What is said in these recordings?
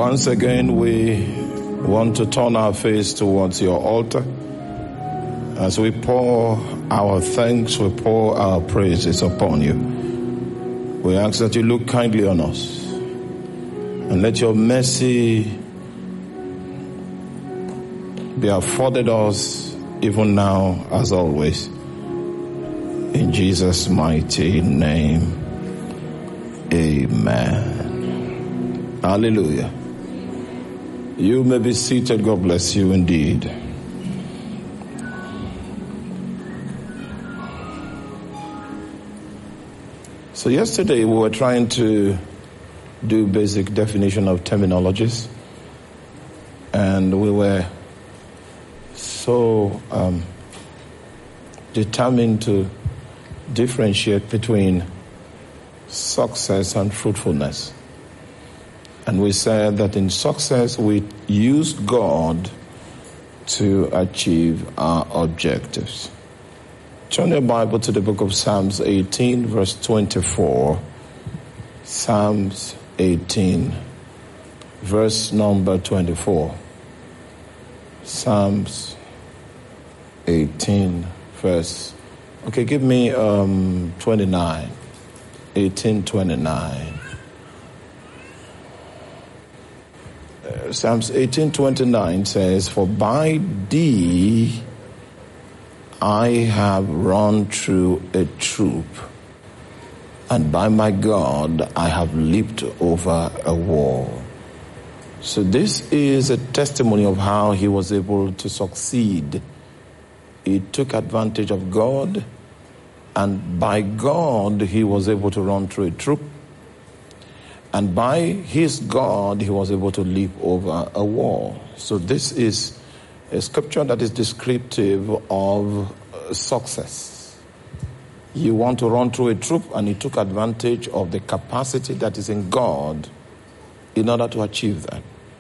Once again, we want to turn our face towards your altar. As we pour our thanks, we pour our praises upon you. We ask that you look kindly on us and let your mercy be afforded us even now as always. In Jesus' mighty name, amen. Hallelujah. You may be seated. God bless you indeed. So yesterday we were trying to do basic definition of terminologies, and we were so determined to differentiate between success and fruitfulness. And we said that in success we use God to achieve our objectives. Turn your Bible to the book of Psalms 18, verse 24. Psalms 18, verse number 24. Psalms 18, verse... Okay, give me 29. 18:29. Psalms 18:29 says, "For by thee I have run through a troop, and by my God I have leaped over a wall." So this is a testimony of how he was able to succeed. He took advantage of God, and by God he was able to run through a troop. And by his God, he was able to leap over a wall. So this is a scripture that is descriptive of success. You want to run through a troop, and he took advantage of the capacity that is in God in order to achieve that.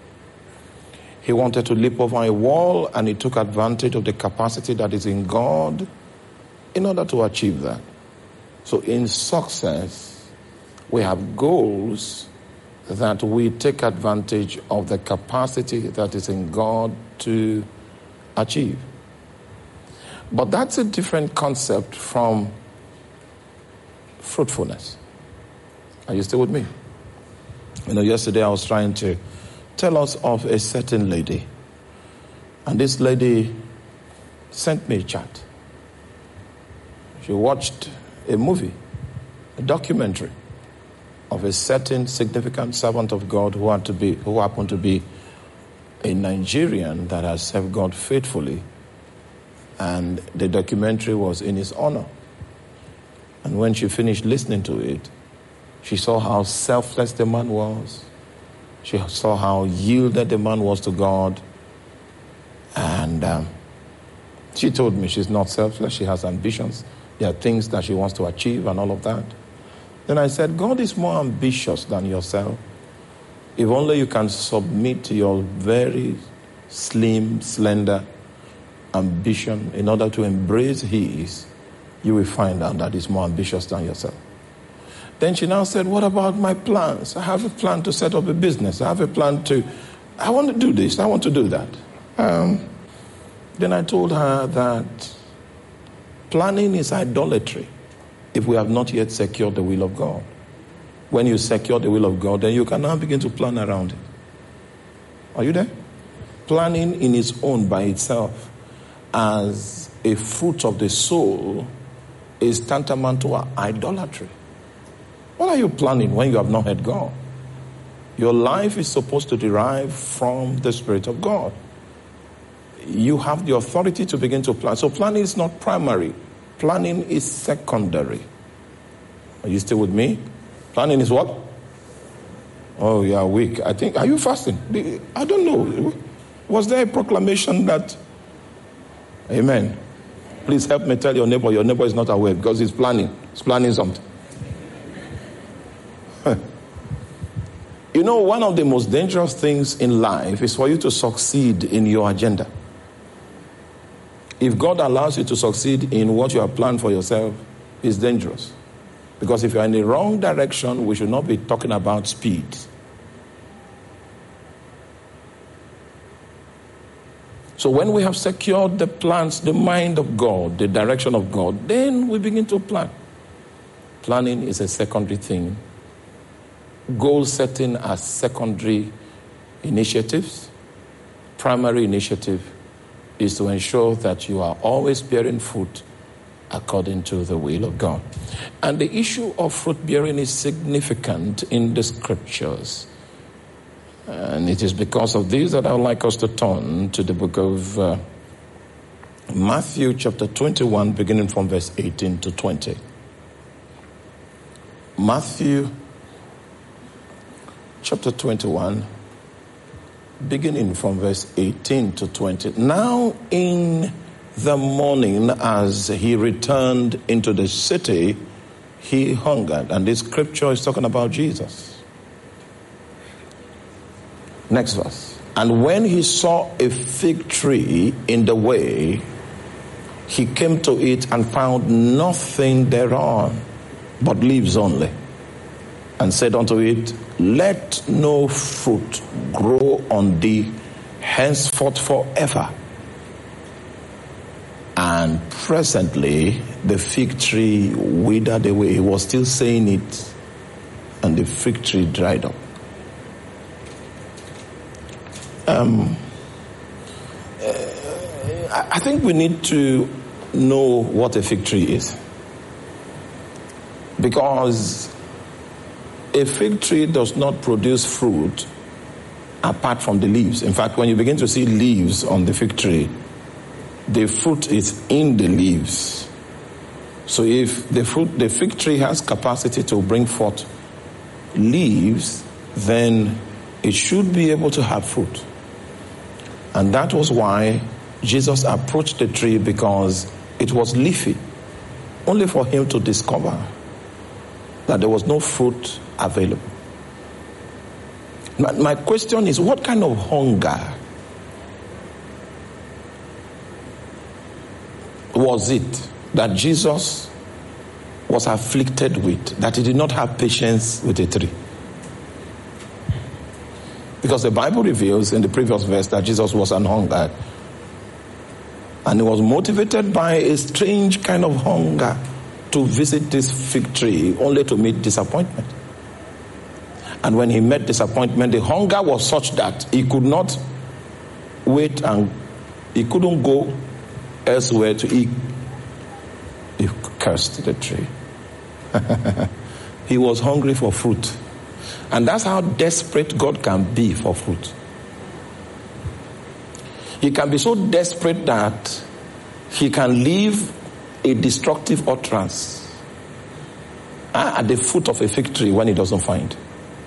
He wanted to leap over a wall, and he took advantage of the capacity that is in God in order to achieve that. So in success, we have goals that we take advantage of the capacity that is in God to achieve. But that's a different concept from fruitfulness. Are you still with me? Yesterday I was trying to tell us of a certain lady. And this lady sent me a chat. She watched a movie, a documentary, of a certain significant servant of God who happened to be a Nigerian that has served God faithfully, and the documentary was in his honor. And when she finished listening to it, she saw how selfless the man was. She saw how yielded the man was to God, and she told me she's not selfless. She has ambitions. There are things that she wants to achieve and all of that. Then I said, God is more ambitious than yourself. If only you can submit your very slim, slender ambition in order to embrace his, you will find out that he's more ambitious than yourself. Then she now said, what about my plans? I have a plan to set up a business. I want to do this. I want to do that. Then I told her that planning is idolatry if we have not yet secured the will of God. When you secure the will of God, then you can now begin to plan around it. Are you there? Planning in its own, by itself, as a fruit of the soul, is tantamount to idolatry. What are you planning when you have not heard God? Your life is supposed to derive from the Spirit of God. You have the authority to begin to plan. So planning is not primary. Planning is secondary. Are you still with me? Planning is what? Oh, you are weak. I think, are you fasting? I don't know. Was there a proclamation that... Amen. Please help me tell your neighbor is not aware because he's planning. He's planning something. One of the most dangerous things in life is for you to succeed in your agenda. If God allows you to succeed in what you have planned for yourself, it's dangerous. Because if you're in the wrong direction, we should not be talking about speed. So when we have secured the plans, the mind of God, the direction of God, then we begin to plan. Planning is a secondary thing. Goal setting are secondary initiatives. Primary initiative is to ensure that you are always bearing fruit according to the will of God. And the issue of fruit bearing is significant in the scriptures. And it is because of this that I would like us to turn to the book of Matthew chapter 21, beginning from verse 18 to 20. Matthew chapter 21, beginning from verse 18 to 20. Now in the morning, as he returned into the city, he hungered. And this scripture is talking about Jesus. Next verse. And when he saw a fig tree in the way, he came to it and found nothing thereon, but leaves only. And said unto it, Let no fruit grow on thee henceforth forever. And presently the fig tree withered away. He was still saying it, and the fig tree dried up. I think we need to know what a fig tree is. Because a fig tree does not produce fruit apart from the leaves. In fact, when you begin to see leaves on the fig tree, the fruit is in the leaves. So if the fig tree has capacity to bring forth leaves, then it should be able to have fruit. And that was why Jesus approached the tree, because it was leafy, only for him to discover that there was no fruit available. My question is, what kind of hunger was it that Jesus was afflicted with, that he did not have patience with a tree? Because the Bible reveals in the previous verse that Jesus was an hungered. And he was motivated by a strange kind of hunger to visit this fig tree, only to meet disappointment. And when he met disappointment, the hunger was such that he could not wait, and he couldn't go elsewhere to eat. He cursed the tree. He was hungry for fruit. And that's how desperate God can be for fruit. He can be so desperate that he can leave a destructive utterance at the foot of a fig tree when he doesn't find.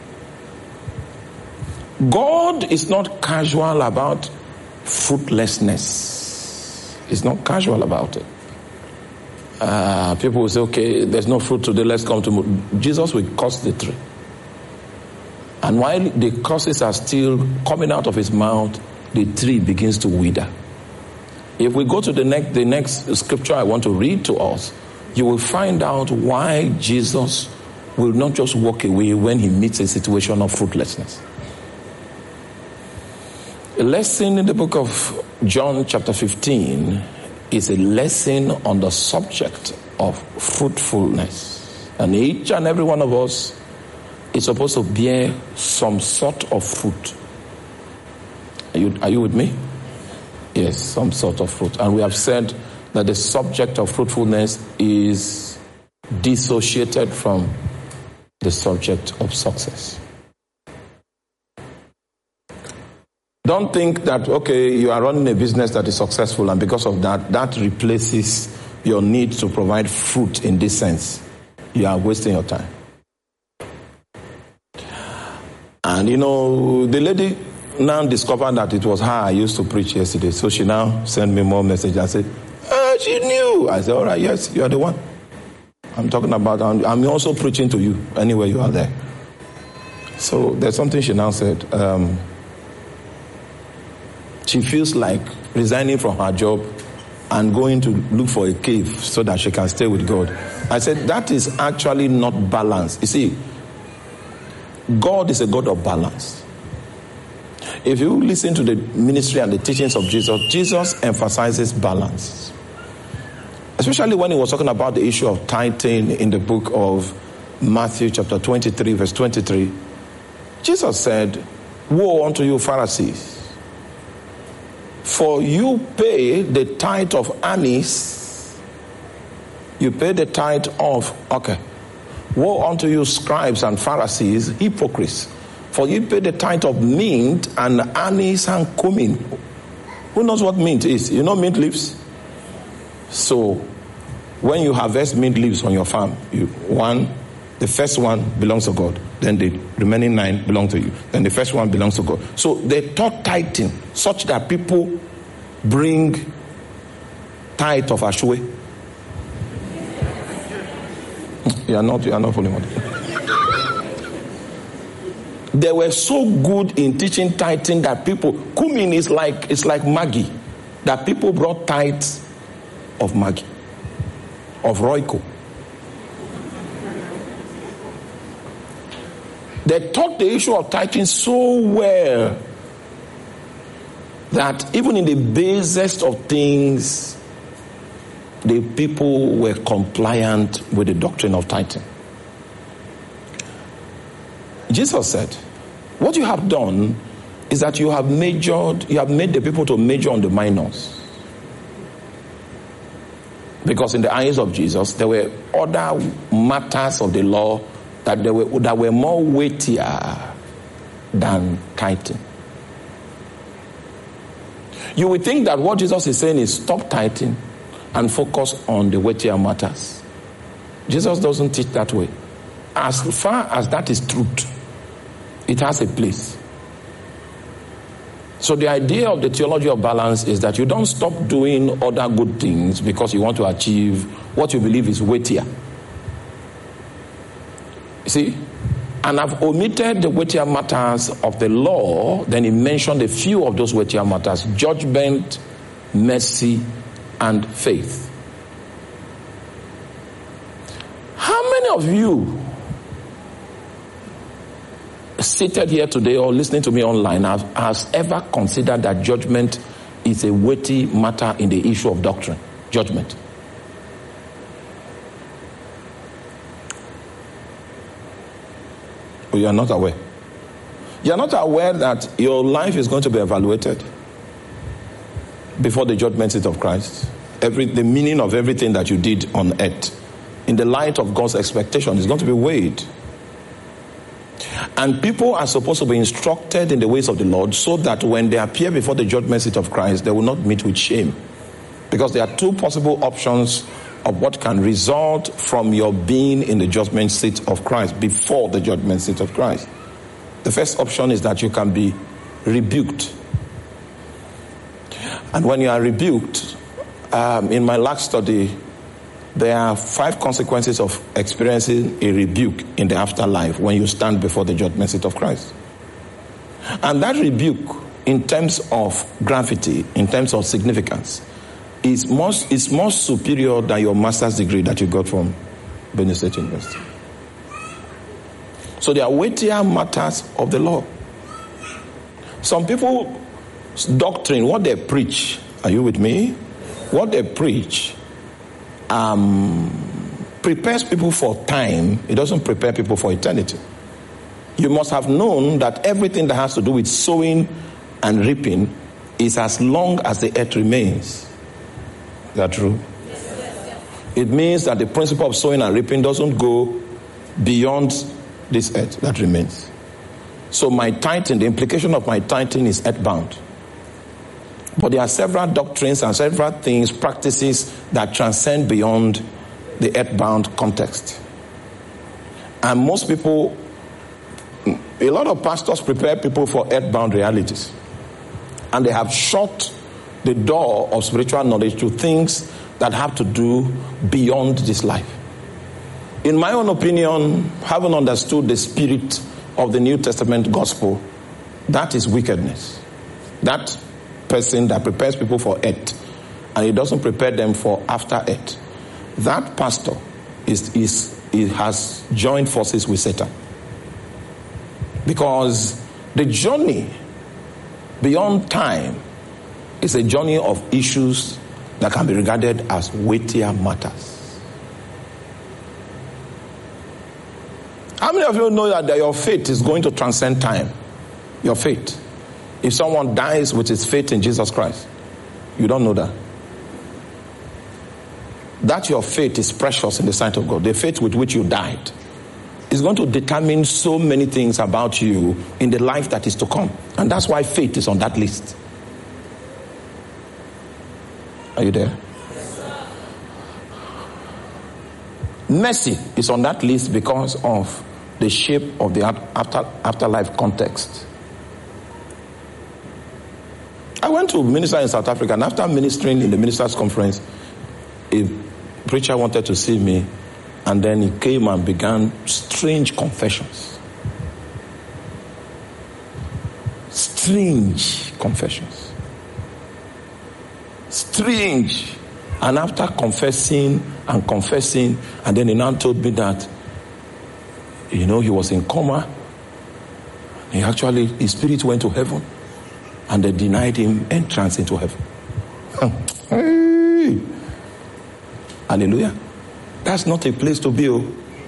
God is not casual about fruitlessness. He's not casual about it. People will say, okay, there's no fruit today, let's come to... Jesus will curse the tree. And while the curses are still coming out of his mouth, the tree begins to wither. If we go to the next scripture I want to read to us, you will find out why Jesus will not just walk away when he meets a situation of fruitlessness. A lesson in the book of John chapter 15 is a lesson on the subject of fruitfulness. And each and every one of us is supposed to bear some sort of fruit. Are you with me? Yes, some sort of fruit. And we have said that the subject of fruitfulness is dissociated from the subject of success. Don't think that, okay, you are running a business that is successful, and because of that, that replaces your need to provide fruit in this sense. You are wasting your time. And the lady now discovered that it was her I used to preach yesterday. So she now sent me more message and said, she knew. I said, all right, yes, you are the one I'm talking about. I'm also preaching to you anywhere you are there. So there's something she now said. She feels like resigning from her job and going to look for a cave so that she can stay with God. I said, that is actually not balance. You see, God is a God of balance. If you listen to the ministry and the teachings of Jesus, Jesus emphasizes balance. Especially when he was talking about the issue of tithing in the book of Matthew chapter 23, verse 23. Jesus said, "Woe unto you, Pharisees, for you pay the tithe of anise." You pay the tithe of, "Woe unto you, scribes and Pharisees, hypocrites, for you pay the tithe of mint and anise and cumin." Who knows what mint is? You know mint leaves? So, when you harvest mint leaves on your farm, the first one belongs to God. Then the remaining 9 belong to you. Then the first one belongs to God. So they taught tithing such that people bring tithe of ashwe. You are not following what. They were so good in teaching tithing that people, cumin is like Maggi, that people brought tithes of Maggi, of Royco. They taught the issue of tithing so well that even in the basest of things, the people were compliant with the doctrine of tithing. Jesus said, what you have done is that you have made the people to major on the minors. Because in the eyes of Jesus, there were other matters of the law that were more weightier than tithing. You would think that what Jesus is saying is stop tithing and focus on the weightier matters. Jesus doesn't teach that way. As far as that is truth, it has a place. So the idea of the theology of balance is that you don't stop doing other good things because you want to achieve what you believe is weightier. See? And I've omitted the weightier matters of the law. Then he mentioned a few of those weightier matters: judgment, mercy, and faith. How many of you seated here today or listening to me online has ever considered that judgment is a weighty matter in the issue of doctrine? Judgment. You are not aware. You are not aware that your life is going to be evaluated before the judgment seat of Christ. The meaning of everything that you did on earth, in the light of God's expectation, is going to be weighed. And people are supposed to be instructed in the ways of the Lord so that when they appear before the judgment seat of Christ, they will not meet with shame. Because there are two possible options of what can result from your being in the judgment seat of Christ, before the judgment seat of Christ. The first option is that you can be rebuked. And when you are rebuked, in my last study, there are 5 consequences of experiencing a rebuke in the afterlife when you stand before the judgment seat of Christ. And that rebuke, in terms of gravity, in terms of significance, is more superior than your master's degree that you got from Benue State University. So there are weightier matters of the law. Some people's doctrine, what they preach, are you with me? What they preach prepares people for time. It doesn't prepare people for eternity. You must have known that everything that has to do with sowing and reaping is as long as the earth remains. Is that true? Yes. It means that the principle of sowing and reaping doesn't go beyond this earth that remains. So my tithing, the implication of my tithing is earthbound. But there are several doctrines and several things, practices that transcend beyond the earthbound context. And most people, a lot of pastors prepare people for earthbound realities. And they have shut the door of spiritual knowledge to things that have to do beyond this life. In my own opinion, having understood the spirit of the New Testament gospel, that is wickedness. That person that prepares people for earth and he doesn't prepare them for after earth, that pastor has joined forces with Satan. Because the journey beyond time is a journey of issues that can be regarded as weightier matters. How many of you know that your faith is going to transcend time? Your faith. If someone dies with his faith in Jesus Christ, you don't know that. That your faith is precious in the sight of God. The faith with which you died is going to determine so many things about you in the life that is to come. And that's why faith is on that list. Are you there? Yes, sir. Mercy is on that list because of the shape of the afterlife context. I went to minister in South Africa, and after ministering in the ministers' conference, a preacher wanted to see me, and then he came and began strange confessions. Strange confessions. Strange. And after confessing, and then he now told me that, he was in coma. His spirit went to heaven, and they denied him entrance into heaven. Hey. Hallelujah. That's not a place to be.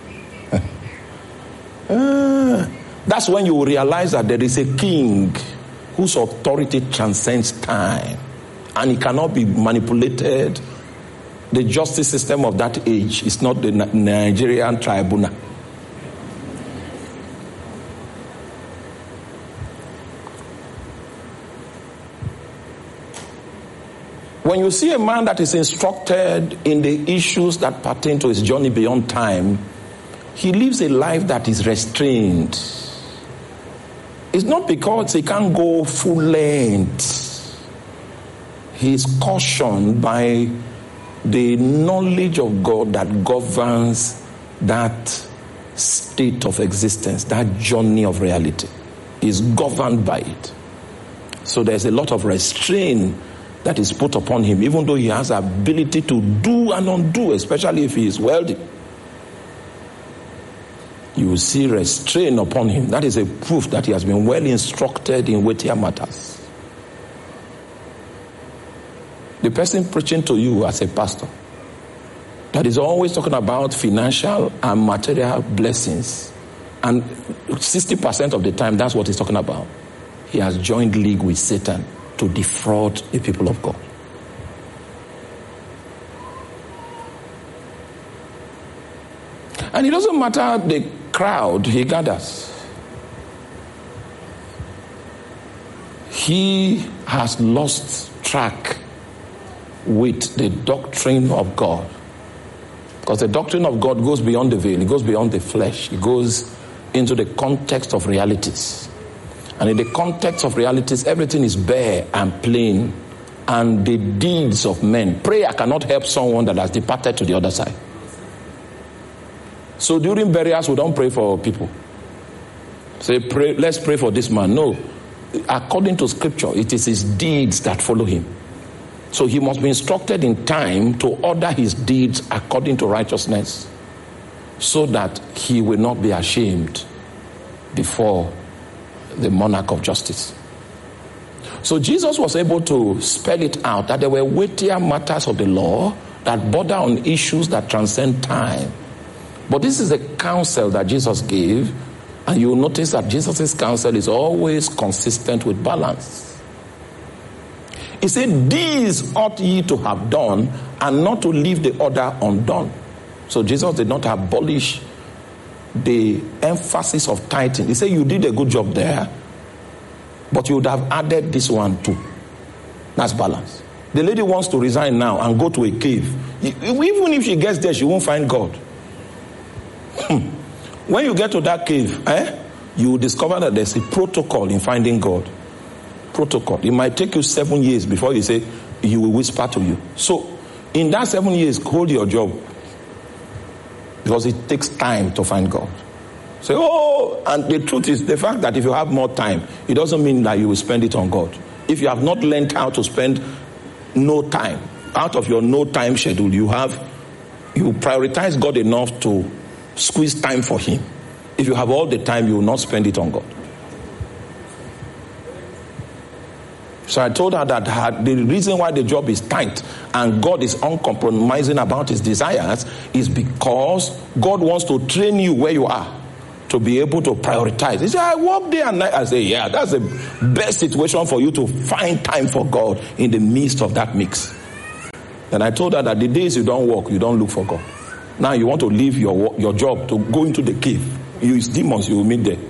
That's when you realize that there is a king whose authority transcends time, and it cannot be manipulated. The justice system of that age is not the Nigerian tribunal. When you see a man that is instructed in the issues that pertain to his journey beyond time, he lives a life that is restrained. It's not because he can't go full length. He is cautioned by the knowledge of God that governs that state of existence, that journey of reality. Is governed by it. So there's a lot of restraint that is put upon him, even though he has the ability to do and undo, especially if he is wealthy. You will see restraint upon him. That is a proof that he has been well instructed in weightier matters. The person preaching to you as a pastor that is always talking about financial and material blessings, and 60% of the time that's what he's talking about, he has joined league with Satan to defraud the people of God. And it doesn't matter the crowd he gathers. He has lost track with the doctrine of God. Because the doctrine of God goes beyond the veil, it goes beyond the flesh, it goes into the context of realities. And in the context of realities, everything is bare and plain. And the deeds of men. Prayer cannot help someone that has departed to the other side. So during burials, we don't pray for people. Say, pray, let's pray for this man. No. According to scripture, it is his deeds that follow him. So he must be instructed in time to order his deeds according to righteousness, so that he will not be ashamed before the monarch of justice. So Jesus was able to spell it out that there were weightier matters of the law that border on issues that transcend time. But this is a counsel that Jesus gave, and you'll notice that Jesus' counsel is always consistent with balance. He said, these ought ye to have done, and not to leave the other undone. So Jesus did not abolish the emphasis of tithing. He said, you did a good job there, but you would have added this one too. That's balance. The lady wants to resign now and go to a cave. Even if she gets there, she won't find God. When you get to that cave, you will discover that there's a protocol in finding God. Protocol. It might take you 7 years before you say he will whisper to you. So in that 7 years, hold your job, because it takes time to find God. Say, and the truth is, the fact that if you have more time, it doesn't mean that you will spend it on God. If you have not learned how to spend no time, out of your no time schedule, you prioritize God enough to squeeze time for him. If you have all the time, you will not spend it on God. So I told her that the reason why the job is tight and God is uncompromising about his desires is because God wants to train you where you are to be able to prioritize. He said, I work day and night. I say, yeah, that's the best situation for you to find time for God in the midst of that mix. And I told her that the days you don't work, you don't look for God. Now you want to leave your job to go into the cave. You is demons, you will meet there.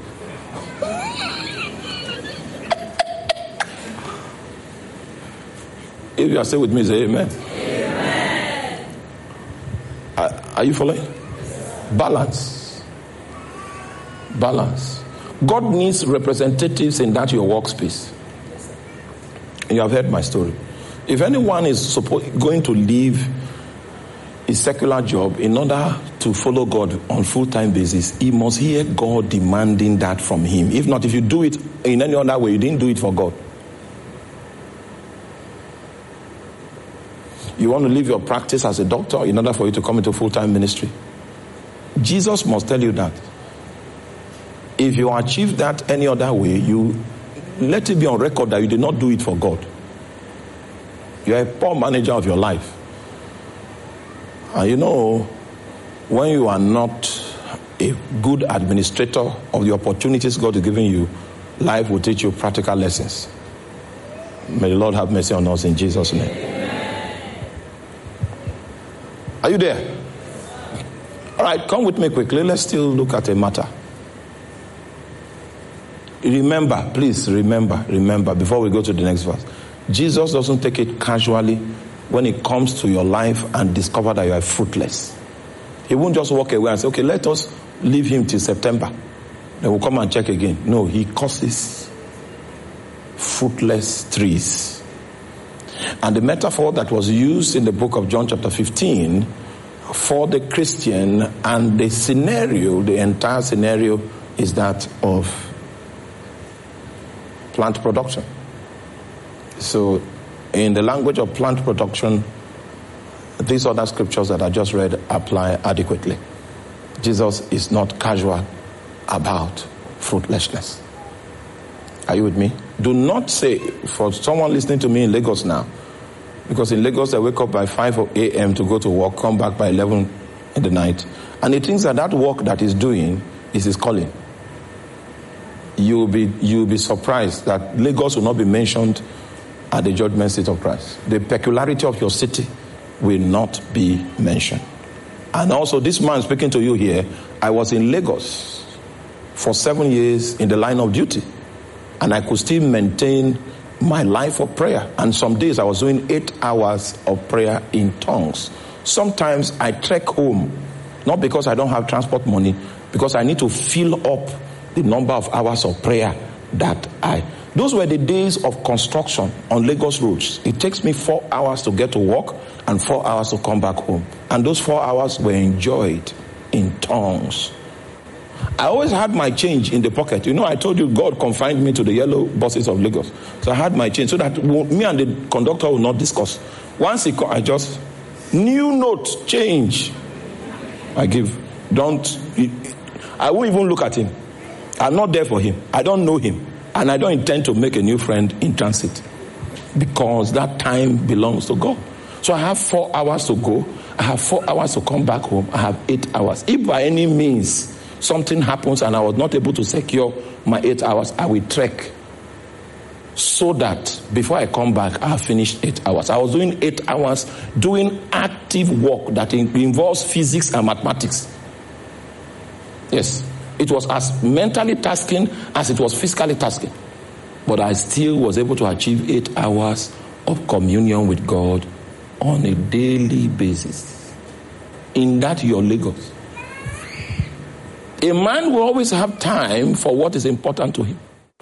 If you are still with me, say amen. Amen. Are you following? Balance. Balance. God needs representatives in that your workspace. You have heard my story. If anyone is going to leave a secular job in order to follow God on full-time basis, he must hear God demanding that from him. If not, if you do it in any other way, you didn't do it for God. You want to leave your practice as a doctor in order for you to come into full-time ministry. Jesus must tell you that. If you achieve that any other way, you let it be on record that you did not do it for God. You are a poor manager of your life. And you know, when you are not a good administrator of the opportunities God is giving you, life will teach you practical lessons. May the Lord have mercy on us in Jesus' name. Are you there? All right, come with me quickly. Let's still look at a matter. Remember, please remember, before we go to the next verse. Jesus doesn't take it casually when it comes to your life and discover that you are fruitless. He won't just walk away and say, okay, let us leave him till September. Then we'll come and check again. No, he causes fruitless trees. And the metaphor that was used in the book of John chapter 15 for the Christian and the scenario, the entire scenario is that of plant production. So in the language of plant production, these other scriptures that I just read apply adequately. Jesus is not casual about fruitlessness. Are you with me? Do not say, for someone listening to me in Lagos now, because in Lagos they wake up by 5 a.m. to go to work, come back by 11 in the night, and he thinks that work that he's doing is his calling. You'll be surprised that Lagos will not be mentioned at the judgment seat of Christ. The peculiarity of your city will not be mentioned. And also, this man speaking to you here, I was in Lagos for 7 years in the line of duty, and I could still maintain my life of prayer. And some days I was doing 8 hours of prayer in tongues. Sometimes I trek home, not because I don't have transport money, because I need to fill up the number of hours of prayer those were the days of construction on Lagos roads. It takes me 4 hours to get to work and 4 hours to come back home. And those 4 hours were enjoyed in tongues. I always had my change in the pocket. You know, I told you God confined me to the yellow buses of Lagos. So I had my change so that me and the conductor will not discuss. Once he I just, new note, change. I give. I won't even look at him. I'm not there for him. I don't know him. And I don't intend to make a new friend in transit, because that time belongs to God. So I have 4 hours to go. I have 4 hours to come back home. I have 8 hours. If by any means something happens and I was not able to secure my 8 hours, I will trek, so that before I come back, I have finished 8 hours. I was doing 8 hours doing active work that involves physics and mathematics. Yes. It was as mentally tasking as it was physically tasking. But I still was able to achieve 8 hours of communion with God on a daily basis. In that, your Lagos. A man will always have time for what is important to him.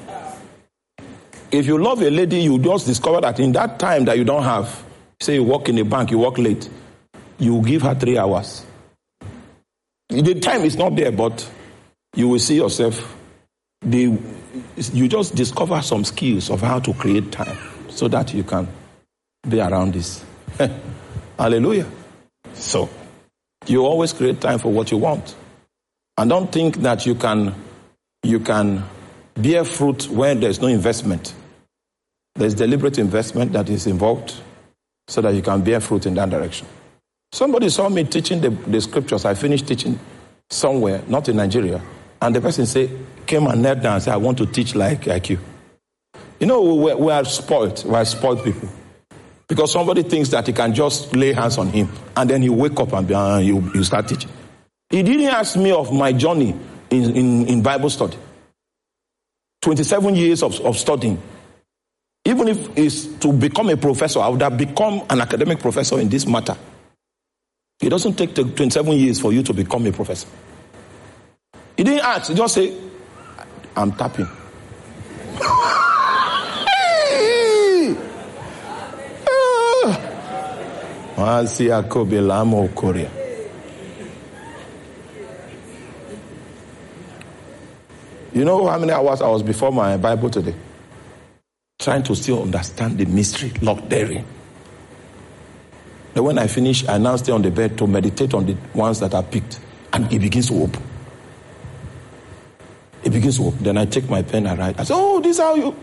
If you love a lady, you just discover that in that time that you don't have, say you work in a bank, you work late, you give her 3 hours. The time is not there, but you will see yourself, you just discover some skills of how to create time so that you can be around this. Hallelujah. So, you always create time for what you want. And don't think that you can bear fruit when there's no investment. There's deliberate investment that is involved so that you can bear fruit in that direction. Somebody saw me teaching the scriptures. I finished teaching somewhere, not in Nigeria. And the person came and knelt down and said, I want to teach like you. You know, we are spoiled. We are spoiled people. Because somebody thinks that he can just lay hands on him and then he wake up and you start teaching. He didn't ask me of my journey in Bible study. 27 years of studying. Even if it's to become a professor, I would have become an academic professor in this matter. It doesn't take 27 years for you to become a professor. He didn't ask. He just say, I'm tapping. You know how many hours I was before my Bible today? Trying to still understand the mystery locked therein. Then when I finish, I now stay on the bed to meditate on the ones that are picked. And it begins to open. It begins to open. Then I take my pen and write. I say, oh, this is how you...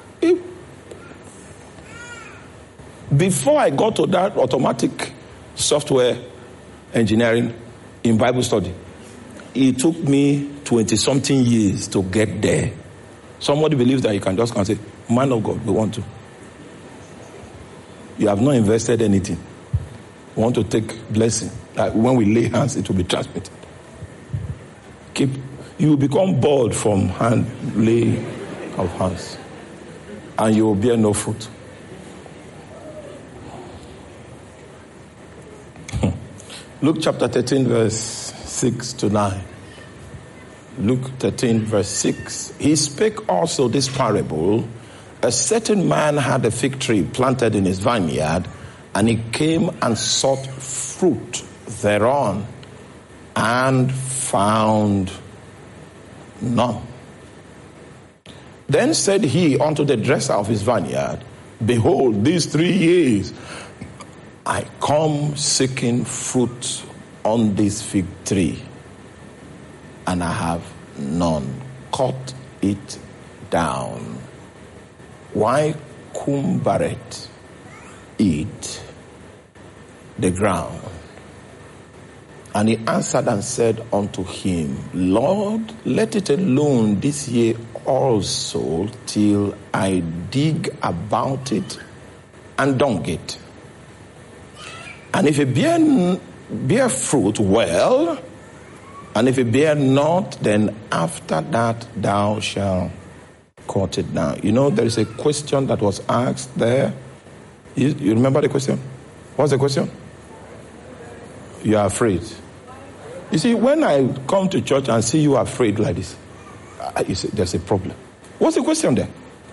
Before I got to that automatic software engineering in Bible study, it took me 20-something years to get there. Somebody believes that you can just come and say, man of God, we want to. You have not invested anything. We want to take blessing. Like when we lay hands, it will be transmitted. You will become bored from hand laying of hands. And you will bear no fruit. Luke chapter 13, verse 6 to 9. Luke 13, verse 6. He spake also this parable. A certain man had a fig tree planted in his vineyard, and he came and sought fruit thereon, and found none. Then said he unto the dresser of his vineyard, behold, these 3 years I come seeking fruit on this fig tree, and I have none. Cut it down. Why cumbereth it the ground? And he answered and said unto him, Lord, let it alone this year also, till I dig about it and dung it. And if it bear fruit, well, and if it bear not, then after that thou shalt cut it down. You know, there is a question that was asked there. You remember the question? What's the question? You are afraid. You see, when I come to church and see you afraid like this, you say, there's a problem. What's the question there?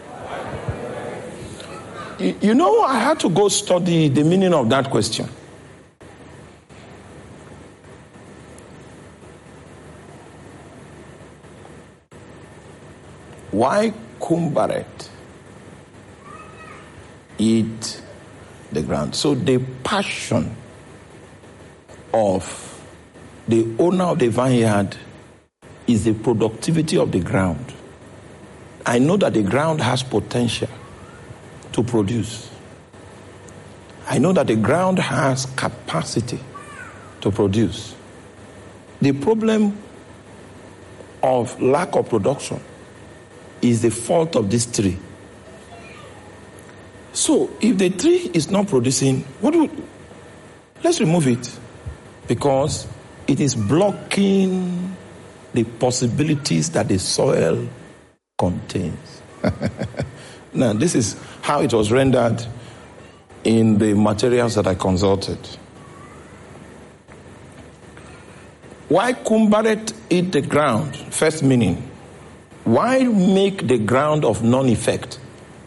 You know, I had to go study the meaning of that question. Why cumbereth it the ground? So the passion of the owner of the vineyard is the productivity of the ground. I know that the ground has potential to produce. I know that the ground has capacity to produce. The problem of lack of production is the fault of this tree. So if the tree is not producing, let's remove it, because it is blocking the possibilities that the soil contains. Now, this is how it was rendered in the materials that I consulted. Why cumbereth it the ground? First meaning, why make the ground of none effect?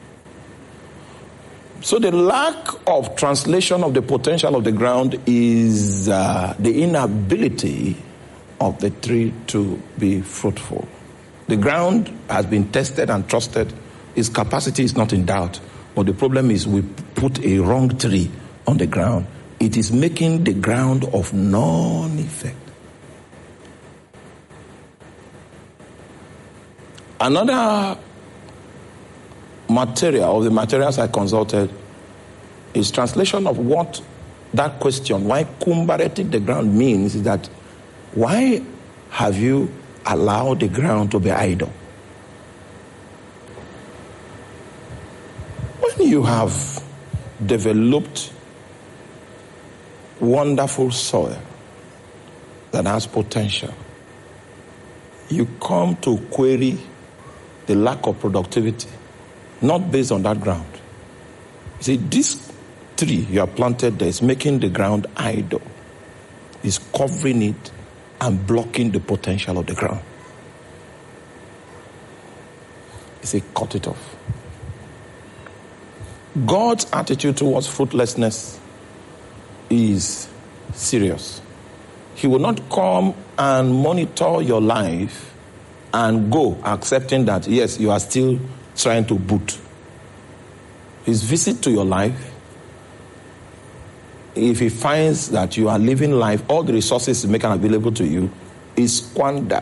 So the lack of translation of the potential of the ground is the inability of the tree to be fruitful. The ground has been tested and trusted. Its capacity is not in doubt. But the problem is we put a wrong tree on the ground. It is making the ground of none effect. Another material, of the materials I consulted, is translation of what that question, why cumberetic the ground, means is that why have you allowed the ground to be idle? When you have developed wonderful soil that has potential, you come to query the lack of productivity, not based on that ground. You see, this tree you have planted there is making the ground idle. It's covering it and blocking the potential of the ground. You say, cut it off. God's attitude towards fruitlessness is serious. He will not come and monitor your life and go accepting that, yes, you are still trying to boot. His visit to your life, if he finds that you are living life, all the resources making available to you is squandered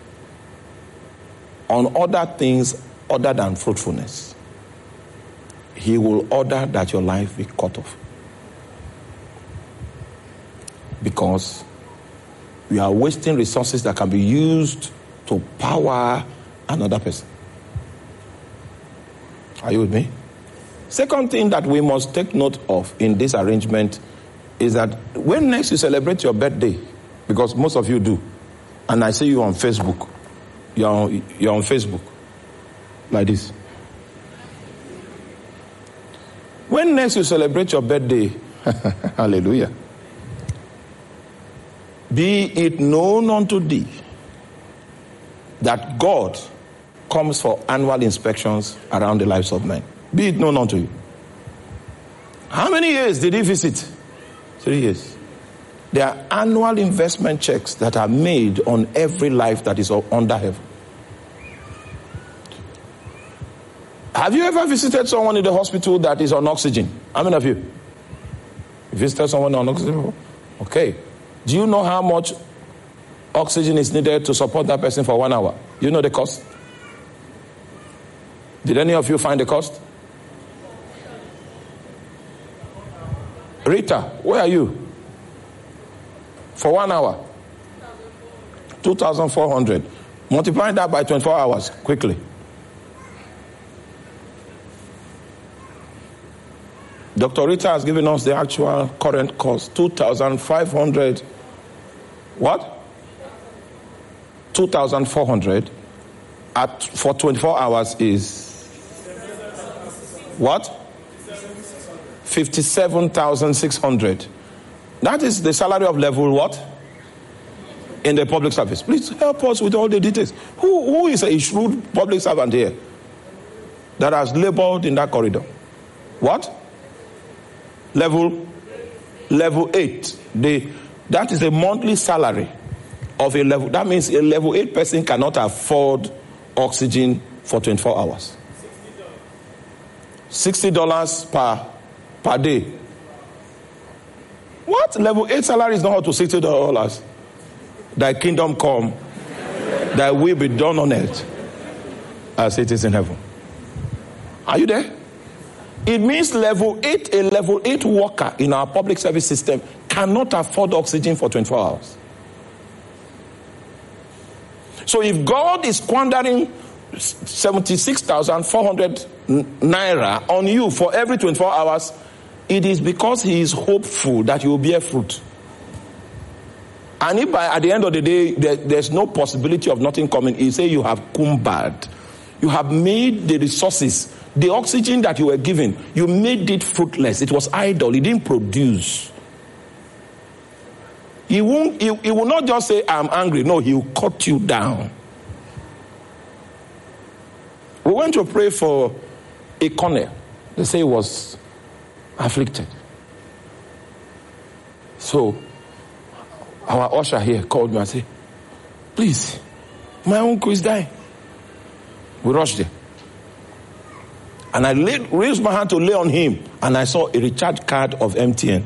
on other things other than fruitfulness, he will order that your life be cut off. Because we are wasting resources that can be used to power another person. Are you with me? Second thing that we must take note of in this arrangement is that when next you celebrate your birthday, because most of you do, and I see you on Facebook, you're on Facebook, like this. When next you celebrate your birthday, hallelujah, be it known unto thee that God comes for annual inspections around the lives of men. Be it known unto you. How many years did he visit? 3 years. There are annual investment checks that are made on every life that is under heaven. Have you ever visited someone in the hospital that is on oxygen? How many of you? You visited someone on oxygen? Okay. Do you know how much oxygen is needed to support that person for 1 hour? Do you know the cost? Did any of you find the cost? Rita, where are you? For 1 hour? 2,400. Multiply that by 24 hours, quickly. Dr. Rita has given us the actual current cost, 2,500. What? 2,400 for 24 hours is what? 57,600. That is the salary of level what? In the public service. Please help us with all the details. Who is a shrewd public servant here that has labored in that corridor? What? Level 8. That is a monthly salary of a level. That means a level 8 person cannot afford oxygen for 24 hours. $60 per day. What? Level 8 salary is not up to $60. Thy kingdom come, thy will be done on earth as it is in heaven. Are you there? It means a level 8 worker in our public service system cannot afford oxygen for 24 hours. So if God is squandering 76,400 naira on you for every 24 hours, it is because he is hopeful that you will bear fruit. And if at the end of the day, there's no possibility of nothing coming, he say you have cumbered. You have made the resources, the oxygen that you were given, you made it fruitless. It was idle. It didn't produce. He will not just say, I'm angry. No, he will cut you down. We went to pray for a colonel. They say he was afflicted. So, our usher here called me and said, please, my uncle is dying. We rushed there. And I raised my hand to lay on him, and I saw a recharge card of MTN.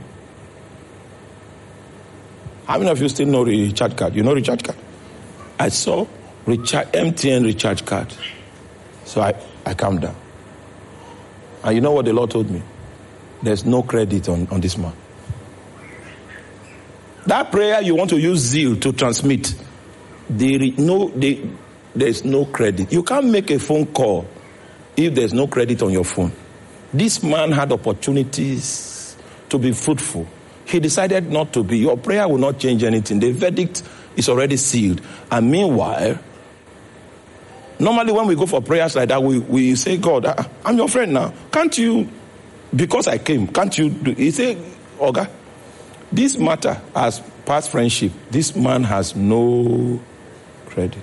How many of you still know recharge card? You know recharge card? I saw MTN recharge card. So I calmed down. And you know what the Lord told me? There's no credit on this man. That prayer you want to use zeal to transmit, there's no credit. You can't make a phone call if there's no credit on your phone. This man had opportunities to be fruitful. He decided not to be. Your prayer will not change anything. The verdict is already sealed. And meanwhile, normally when we go for prayers like that, we say, God, I'm your friend now. Can't you, because I came, can't you do? He said, Oga, this matter has past friendship. This man has no credit.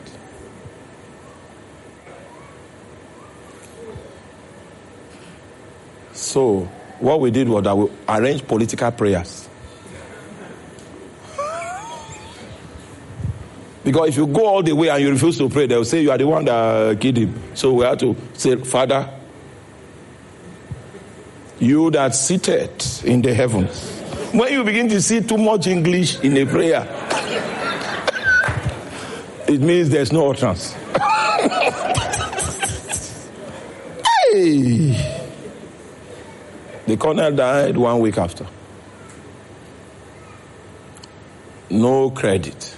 So what we did was that we arranged political prayers. Because if you go all the way and you refuse to pray, they'll say you are the one that killed him. So we have to say, Father, you that seated in the heavens. When you begin to see too much English in a prayer, it means there's no utterance. Hey! The colonel died 1 week after. No credit.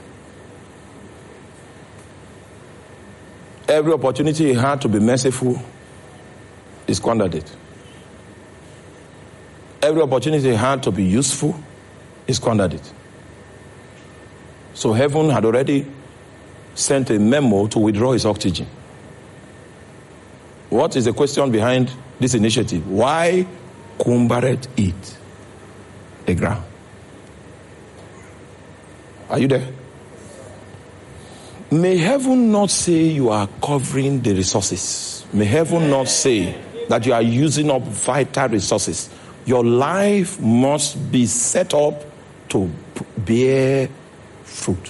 Every opportunity he had to be merciful, he squandered it. Every opportunity he had to be useful, he squandered it. So heaven had already sent a memo to withdraw his oxygen. What is the question behind this initiative? Why cumbereth it the ground? Are you there? May heaven not say you are covering the resources. May heaven not say that you are using up vital resources. Your life must be set up to bear fruit.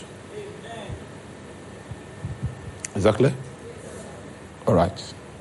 Exactly? All right.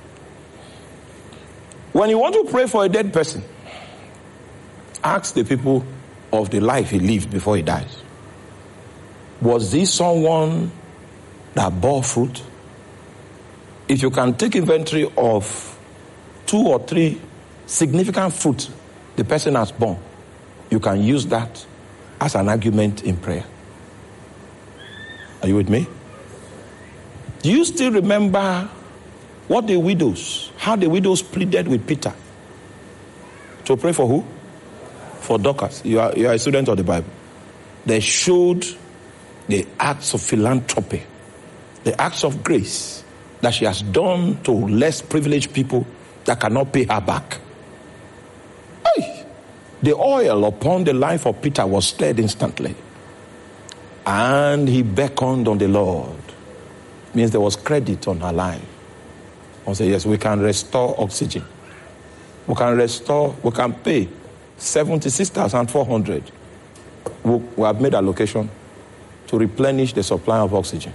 When you want to pray for a dead person, ask the people of the life he lived before he died. Was this someone that bore fruit? If you can take inventory of 2 or 3 significant fruit the person has borne, you can use that as an argument in prayer. Are you with me? Do you still remember how the widows pleaded with Peter to pray for who? For Dorcas. You are a student of the Bible. They showed the acts of philanthropy, the acts of grace that she has done to less privileged people that cannot pay her back. Hey! The oil upon the life of Peter was stirred instantly. And he beckoned on the Lord. Means there was credit on her life. I say, yes, we can restore oxygen. We can pay 76,400. We have made allocation to replenish the supply of oxygen.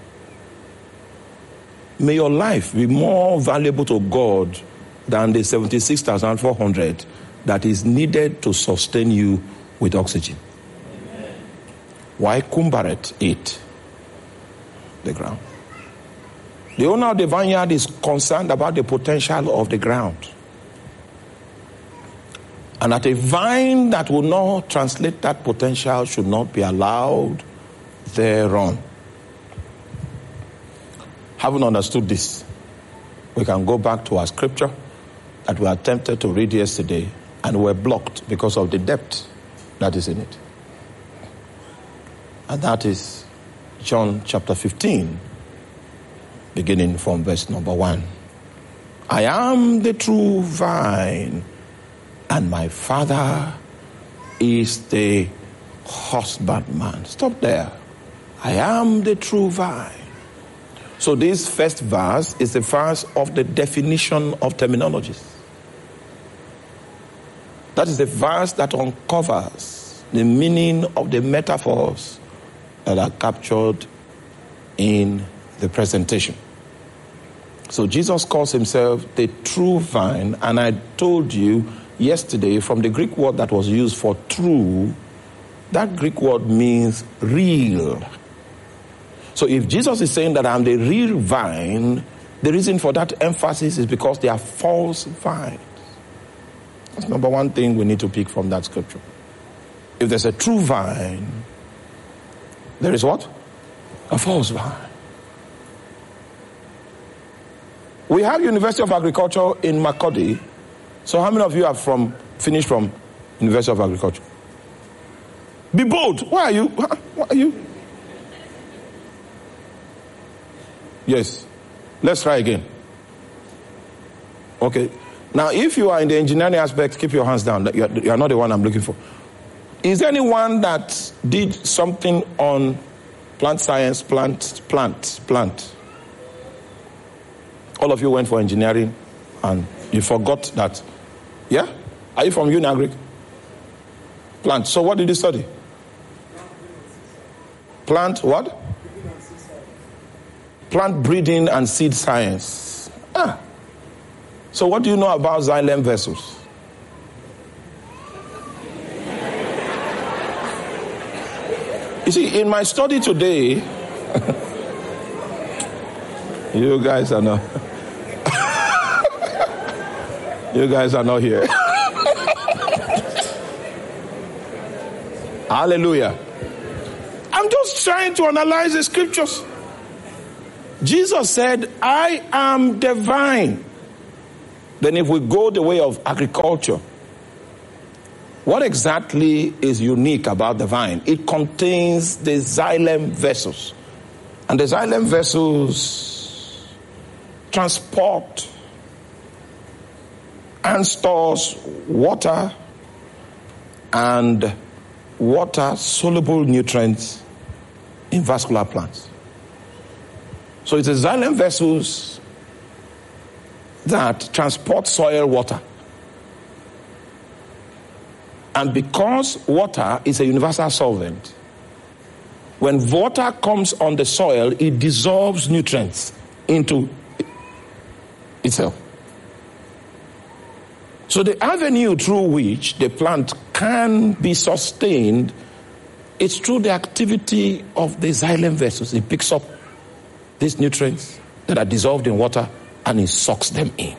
May your life be more valuable to God than the 76,400 that is needed to sustain you with oxygen. Amen. Why cumbereth it the ground? The owner of the vineyard is concerned about the potential of the ground. And that a vine that will not translate that potential should not be allowed thereon. Having understood this, we can go back to our scripture that we attempted to read yesterday and were blocked because of the depth that is in it. And that is John chapter 15, beginning from verse number 1. I am the true vine, and my Father is the husbandman. Stop there. I am the true vine. So this first verse is the verse of the definition of terminologies. That is the verse that uncovers the meaning of the metaphors that are captured in the presentation. So Jesus calls himself the true vine, and I told you yesterday from the Greek word that was used for true, that Greek word means real. So if Jesus is saying that I'm the real vine, the reason for that emphasis is because they are false vines. That's number one thing we need to pick from that scripture. If there's a true vine, there is what? A false vine. We have University of Agriculture in Makurdi. So how many of you are finished from University of Agriculture? Be bold. Why are you? Why are you? Yes. Let's try again. Okay. Now, if you are in the engineering aspect, keep your hands down. You are not the one I'm looking for. Is there anyone that did something on plant science, plant? All of you went for engineering and you forgot that. Yeah? Are you from Unagric? Plant. So what did you study? Plant what? Plant breeding and seed science. So what do you know about xylem vessels? You see, in my study today, you guys are not. You guys are not here. Hallelujah. I'm just trying to analyze the scriptures. Jesus said, I am the vine. Then if we go the way of agriculture, what exactly is unique about the vine? It contains the xylem vessels. And the xylem vessels transport and stores water and water-soluble nutrients in vascular plants. So it's the xylem vessels that transport soil water. And because water is a universal solvent, when water comes on the soil, it dissolves nutrients into itself. So the avenue through which the plant can be sustained is through the activity of the xylem vessels. It picks up these nutrients that are dissolved in water and it sucks them in.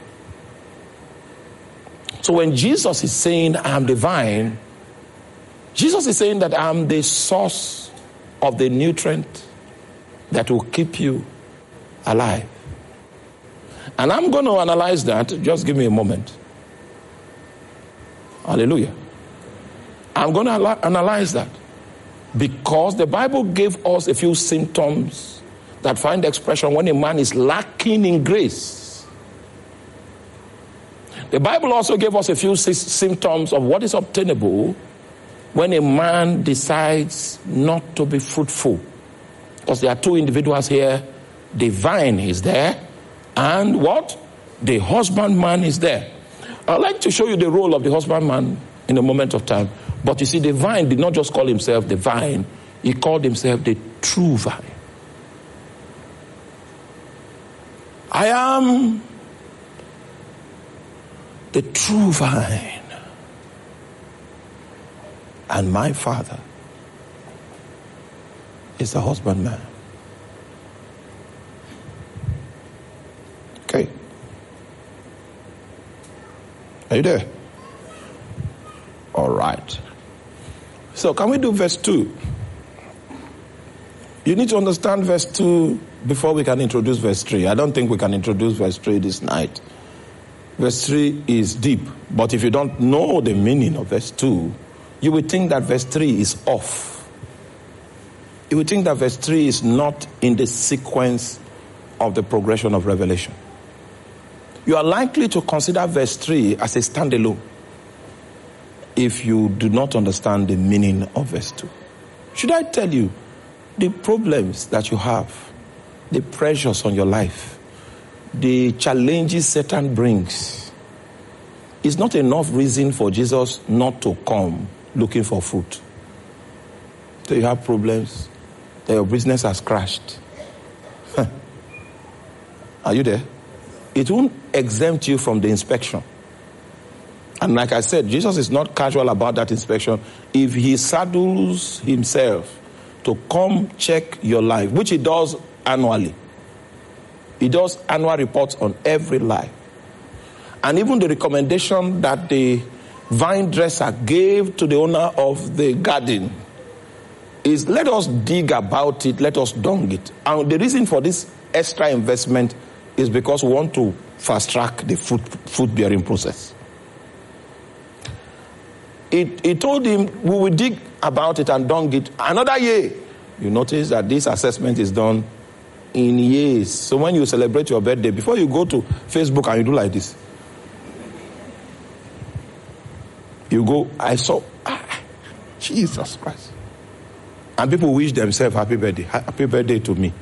So when Jesus is saying, I am the vine, Jesus is saying that I am the source of the nutrient that will keep you alive. And I'm going to analyze that. Just give me a moment. Hallelujah. I'm going to analyze that. Because the Bible gave us a few symptoms that find expression when a man is lacking in grace. The Bible also gave us a few symptoms of what is obtainable when a man decides not to be fruitful. Because there are two individuals here. The vine is there. And what? The husbandman is there. I'd like to show you the role of the husbandman in a moment of time. But you see, the vine did not just call himself the vine. He called himself the true vine. I am the true vine. And my Father is the husbandman. Okay. Are you there? All right. So can we do verse 2? You need to understand verse 2 before we can introduce verse 3. I don't think we can introduce verse 3 this night. Verse 3 is deep. But if you don't know the meaning of verse 2, you would think that verse 3 is off. You would think that verse 3 is not in the sequence of the progression of Revelation. You are likely to consider verse 3 as a standalone if you do not understand the meaning of verse 2. Should I tell you the problems that you have, the pressures on your life, the challenges Satan brings, is not enough reason for Jesus not to come looking for fruit. So you have problems, that your business has crashed. Are you there? It won't exempt you from the inspection. And like I said, Jesus is not casual about that inspection. If he saddles himself to come check your life, which he does annually. He does annual reports on every life. And even the recommendation that the vine dresser gave to the owner of the garden is, let us dig about it, let us dung it. And the reason for this extra investment is because we want to fast track the fruit bearing process. It told him, we will dig about it and dung it another year. You notice that this assessment is done in years. So when you celebrate your birthday, before you go to Facebook and you do like this, you go, I saw, Jesus Christ. And people wish themselves happy birthday to me.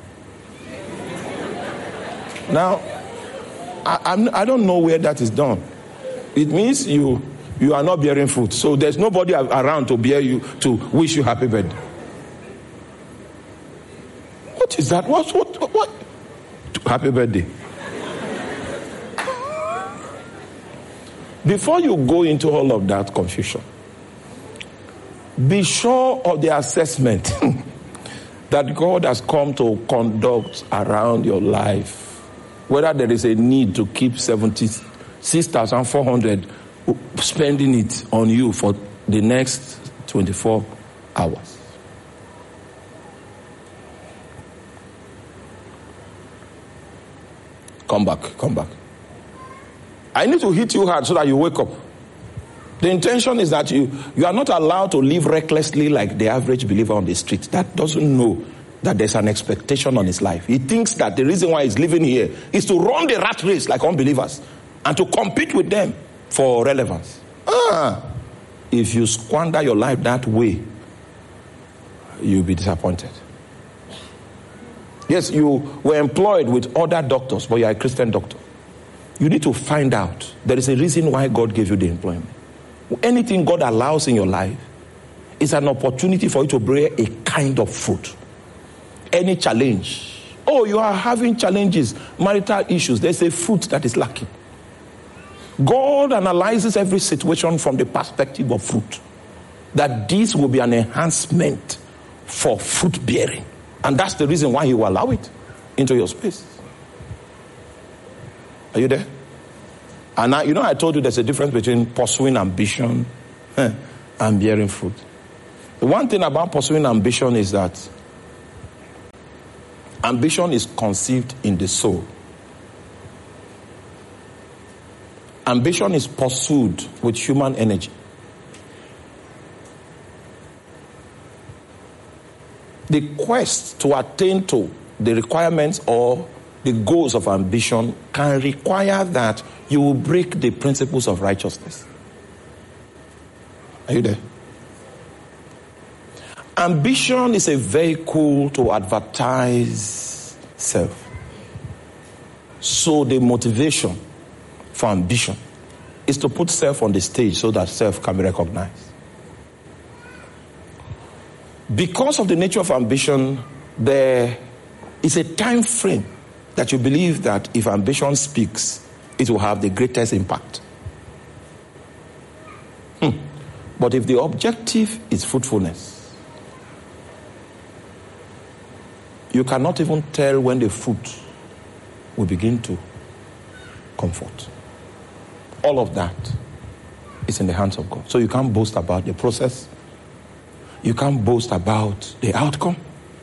Now, I don't know where that is done. It means you are not bearing fruit. So there's nobody around to bear you, to wish you happy birthday. What is that? What? Happy birthday. Before you go into all of that confusion, be sure of the assessment that God has come to conduct around your life. Whether there is a need to keep 76,400 spending it on you for the next 24 hours. Come back. I need to hit you hard so that you wake up. The intention is that you are not allowed to live recklessly like the average believer on the street that doesn't know that there's an expectation on his life. He thinks that the reason why he's living here is to run the rat race like unbelievers and to compete with them for relevance. If you squander your life that way, you'll be disappointed. Yes, you were employed with other doctors, but you're a Christian doctor. You need to find out there is a reason why God gave you the employment. Anything God allows in your life is an opportunity for you to bear a kind of fruit. Any challenge. Oh, you are having challenges, marital issues. There's a fruit that is lacking. God analyzes every situation from the perspective of fruit. That this will be an enhancement for fruit bearing. And that's the reason why he will allow it into your space. Are you there? And I told you there's a difference between pursuing ambition and bearing fruit. The one thing about pursuing ambition is that ambition is conceived in the soul. Ambition is pursued with human energy. The quest to attain to the requirements or the goals of ambition can require that you will break the principles of righteousness. Are you there? Ambition is a vehicle to advertise self. So the motivation for ambition is to put self on the stage so that self can be recognized. Because of the nature of ambition, there is a time frame that you believe that if ambition speaks, it will have the greatest impact. But if the objective is fruitfulness, you cannot even tell when the fruit will begin to come forth. All of that is in the hands of God. So you can't boast about the process. You can't boast about the outcome.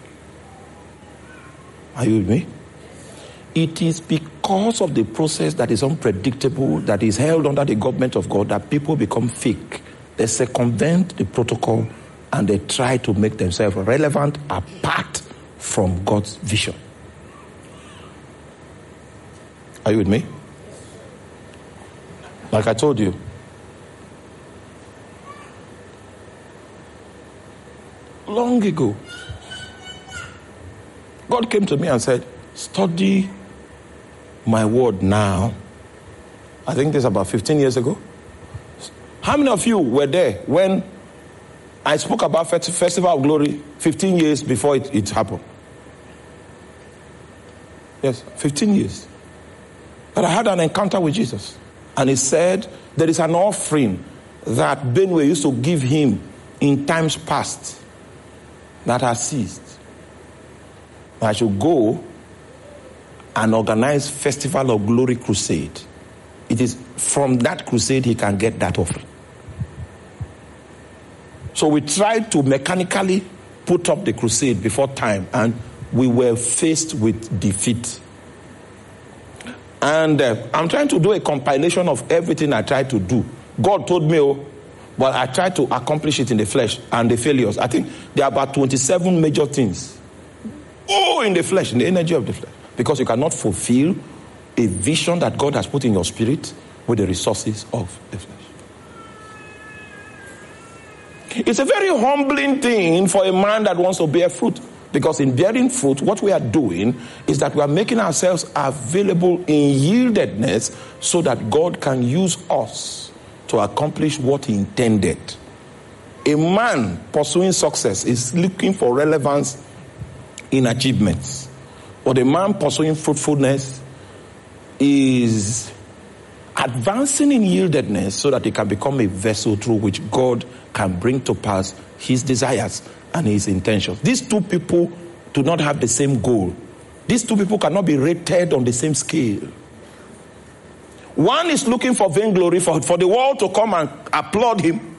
Are you with me? It is because of the process that is unpredictable, that is held under the government of God, that people become fake. They circumvent the protocol and they try to make themselves relevant apart from God's vision. Are you with me? Like I told you, long ago, God came to me and said, study my word now. I think this is about 15 years ago. How many of you were there when I spoke about Festival of Glory 15 years before it happened? Yes, 15 years. But I had an encounter with Jesus. And he said, there is an offering that Benway used to give him in times past that has ceased. I should go and organize Festival of Glory crusade. It is from that crusade he can get that offering. So we tried to mechanically put up the crusade before time, and we were faced with defeat. And I'm trying to do a compilation of everything I tried to do. God told me, but I tried to accomplish it in the flesh and the failures. I think there are about 27 major things. In the flesh, in the energy of the flesh. Because you cannot fulfill a vision that God has put in your spirit with the resources of the flesh. It's a very humbling thing for a man that wants to bear fruit. Because in bearing fruit, what we are doing is that we are making ourselves available in yieldedness so that God can use us to accomplish what he intended. A man pursuing success is looking for relevance in achievements. But a man pursuing fruitfulness is advancing in yieldedness so that he can become a vessel through which God can bring to pass his desires and his intentions. These two people do not have the same goal. These two people cannot be rated on the same scale. One is looking for vainglory, for the world to come and applaud him.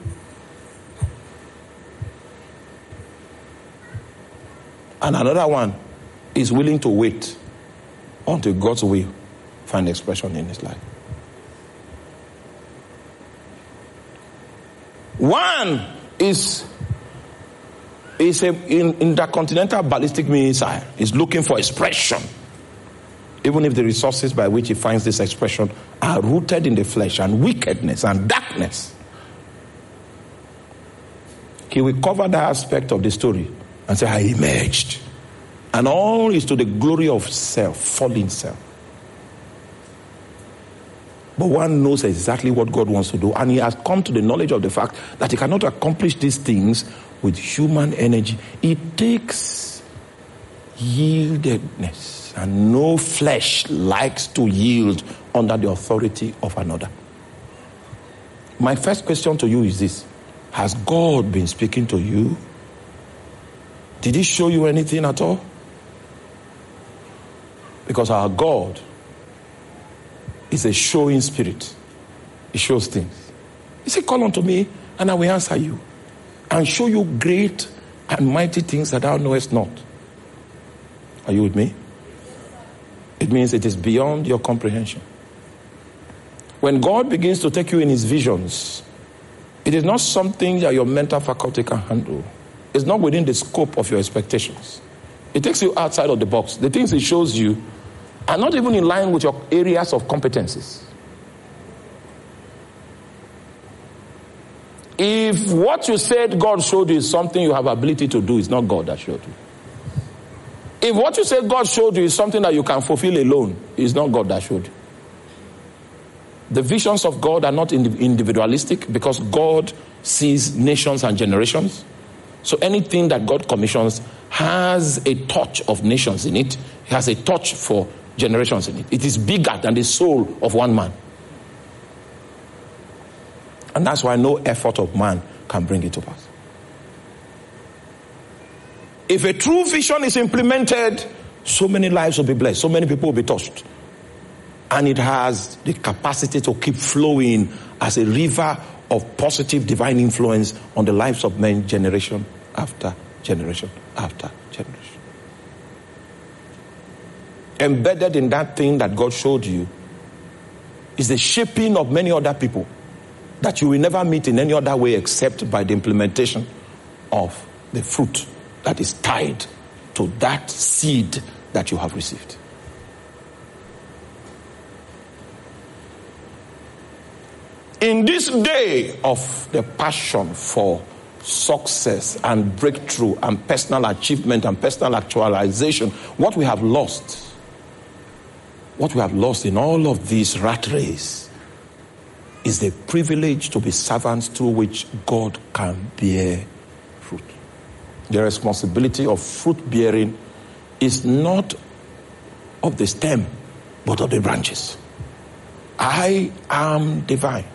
And another one is willing to wait until God's will find expression in his life. One is in intercontinental ballistic missile, is looking for expression, even if the resources by which he finds this expression are rooted in the flesh and wickedness and darkness. He will cover that aspect of the story and say, I emerged. And all is to the glory of self, fallen self. But one knows exactly what God wants to do, and he has come to the knowledge of the fact that he cannot accomplish these things with human energy. It takes yieldedness, and no flesh likes to yield under the authority of another. My first question to you is this: has God been speaking to you? Did he show you anything at all? Because our God is a showing spirit. He shows things. He said, call unto me and I will answer you and show you great and mighty things that thou knowest not. Are you with me? It means it is beyond your comprehension. When God begins to take you in his visions, it is not something that your mental faculty can handle. It's not within the scope of your expectations. It takes you outside of the box. The things he shows you are not even in line with your areas of competencies. If what you said God showed you is something you have ability to do, it's not God that showed you. If what you said God showed you is something that you can fulfill alone, it's not God that showed you. The visions of God are not individualistic, because God sees nations and generations. So anything that God commissions has a touch of nations in it. It has a touch for generations in it. It is bigger than the soul of one man. And that's why no effort of man can bring it to pass. If a true vision is implemented, so many lives will be blessed. So many people will be touched. And it has the capacity to keep flowing as a river of positive divine influence on the lives of men, generation after generation after generation. Embedded in that thing that God showed you is the shaping of many other people that you will never meet in any other way except by the implementation of the fruit that is tied to that seed that you have received. In this day of the passion for success and breakthrough and personal achievement and personal actualization, what we have lost in all of this rat race is the privilege to be servants through which God can bear fruit. The responsibility of fruit bearing is not of the stem, but of the branches. I am divine.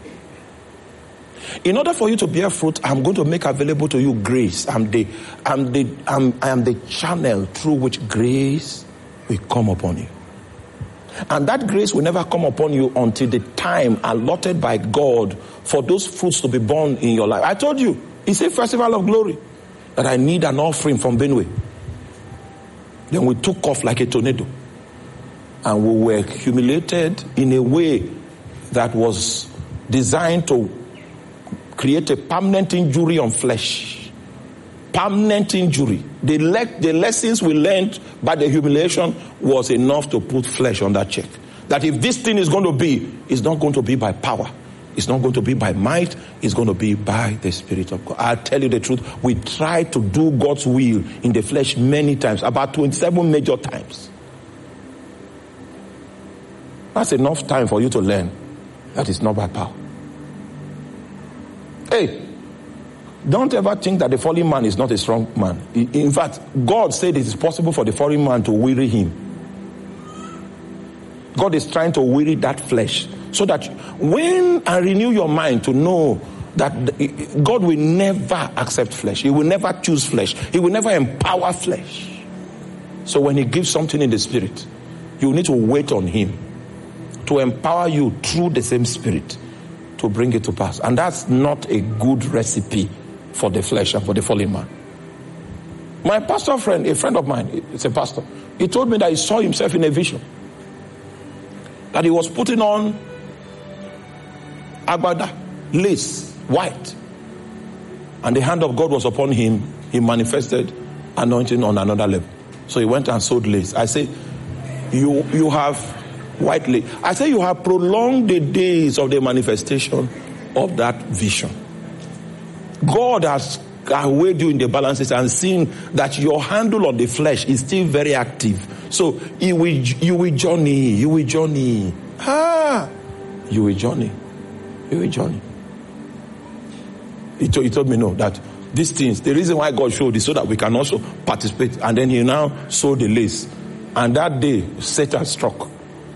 In order for you to bear fruit, I'm going to make available to you grace. I am the channel through which grace will come upon you. And that grace will never come upon you until the time allotted by God for those fruits to be born in your life. I told you, It's a festival of glory. That I need an offering from Benue. Then we took off like a tornado. And we were humiliated in a way that was designed to create a permanent injury on flesh. Permanent injury. The lessons we learned by the humiliation was enough to put flesh on that check. That if this thing is going to be, it's not going to be by power. It's not going to be by might. It's going to be by the Spirit of God. I'll tell you the truth. We tried to do God's will in the flesh many times. About 27 major times. That's enough time for you to learn that it's not by power. Hey, don't ever think that the fallen man is not a strong man. In fact, God said it is possible for the fallen man to weary him. God is trying to weary that flesh. So that when I renew your mind to know that God will never accept flesh. He will never choose flesh. He will never empower flesh. So when he gives something in the spirit, you need to wait on him to empower you through the same spirit to bring it to pass. And that's not a good recipe for the flesh and for the fallen man. My pastor friend, a friend of mine, it's a pastor, he told me that he saw himself in a vision. That he was putting on agbada, lace, white. And the hand of God was upon him. He manifested anointing on another level. So he went and sewed lace. I say, you have white lace. I say you have prolonged the days of the manifestation of that vision. God has weighed you in the balances and seen that your handle on the flesh is still very active. So you will journey. You will journey. You will journey. You will journey. He told me no, that these things, the reason why God showed is so that we can also participate. And then he now sewed the lace. And that day, Satan struck.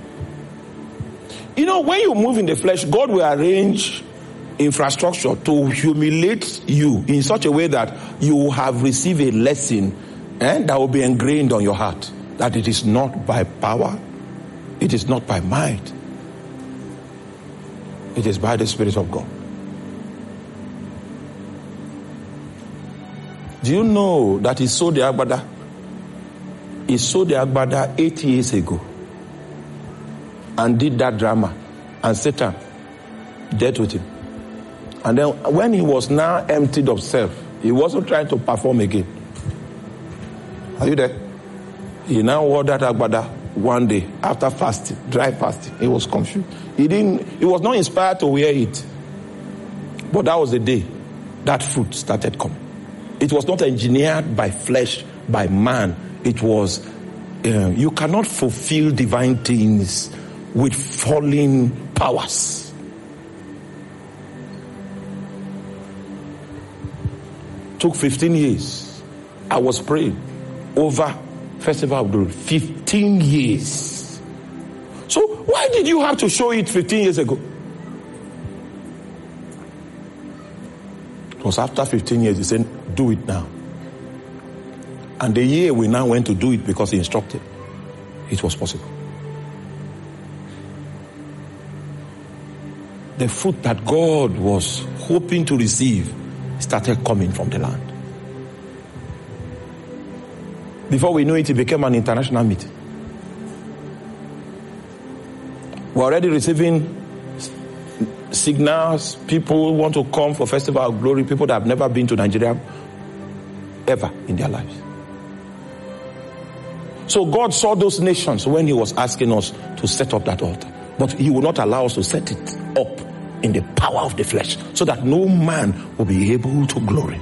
You know, when you move in the flesh, God will arrange infrastructure to humiliate you in such a way that you have received a lesson that will be ingrained on your heart. That it is not by power, it is not by might, it is by the Spirit of God. Do you know that he sold the agbada? He sold the agbada 8 years ago and did that drama, and Satan dealt with him. And then when he was now emptied of self, he wasn't trying to perform again. Are you there? He now wore that agbada one day after fasting, dry fasting. He was confused. He was not inspired to wear it. But that was the day that fruit started coming. It was not engineered by flesh, by man. It was, you cannot fulfill divine things with fallen powers. Took 15 years. I was praying over Festival of Glory. 15 years. So why did you have to show it 15 years ago? It was after 15 years he said, do it now. And the year we now went to do it because he instructed, it was possible. The fruit that God was hoping to receive started coming from the land. Before we knew it, it became an international meeting. We're already receiving signals. People want to come for Festival of Glory. People that have never been to Nigeria ever in their lives. So God saw those nations when he was asking us to set up that altar. But he will not allow us to set it up in the power of the flesh, so that no man will be able to glory.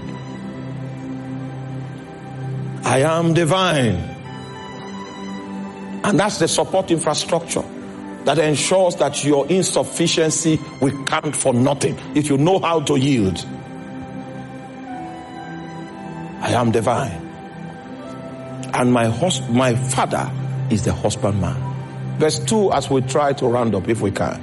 I am the vine. And that's the support infrastructure that ensures that your insufficiency will count for nothing if you know how to yield. I am the vine. And my father is the husbandman. Verse 2, as we try to round up if we can.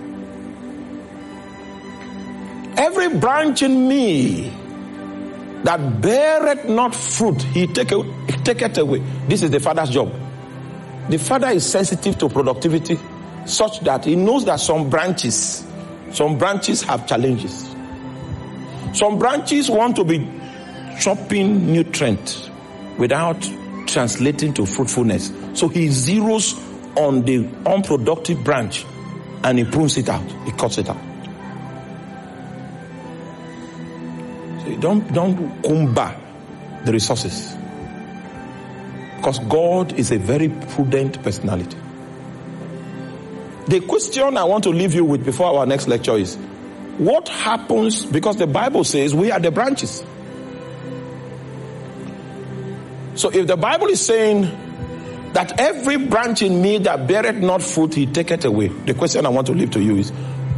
Every branch in me that beareth not fruit, he taketh away. This is the father's job. The father is sensitive to productivity such that he knows that some branches have challenges. Some branches want to be chopping nutrients without translating to fruitfulness. So he zeroes on the unproductive branch and he prunes it out. He cuts it out. So don't cumber the resources. Because God is a very prudent personality. The question I want to leave you with before our next lecture is, what happens, because the Bible says we are the branches. So if the Bible is saying that every branch in me that beareth not fruit, he taketh away. The question I want to leave to you is,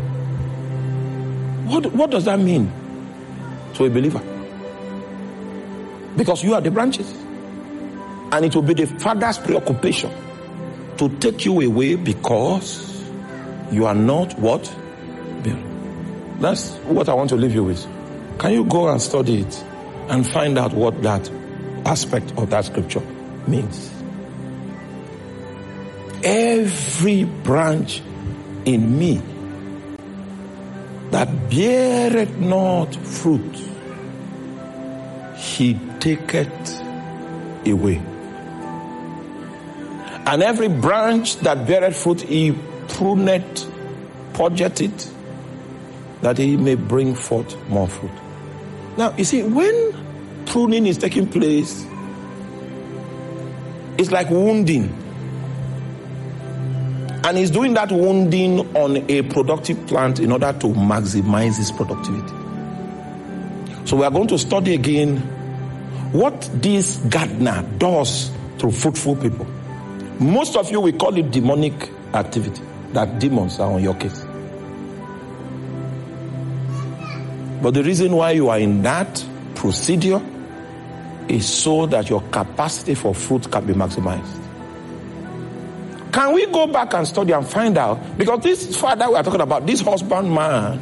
what does that mean to a believer? Because you are the branches. And it will be the Father's preoccupation to take you away because you are not what? Bearing. That's what I want to leave you with. Can you go and study it and find out what that aspect of that scripture means? Every branch in me that beareth not fruit, he taketh away. And every branch that beareth fruit, he pruneth, purgeth it, that he may bring forth more fruit. Now, you see, when pruning is taking place, it's like wounding. And he's doing that wounding on a productive plant in order to maximize its productivity. So we are going to study again what this gardener does to fruitful people. Most of you will call it demonic activity, that demons are on your case. But the reason why you are in that procedure is so that your capacity for fruit can be maximized. Can we go back and study and find out? Because this father we are talking about, this husband man,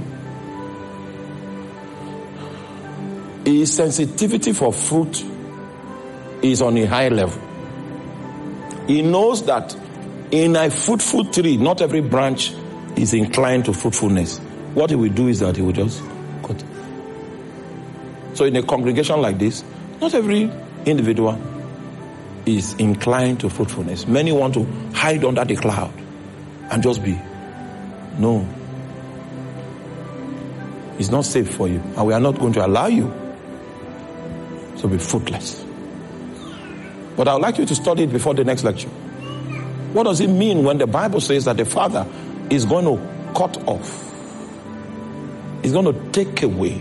his sensitivity for fruit is on a high level. He knows that in a fruitful tree, not every branch is inclined to fruitfulness. What he will do is that he will just cut it. So in a congregation like this, not every individual is inclined to fruitfulness. Many want to hide under the cloud and just be. No. It's not safe for you. And we are not going to allow you to be fruitless. But I would like you to study it before the next lecture. What does it mean when the Bible says that the Father is going to cut off, is going to take away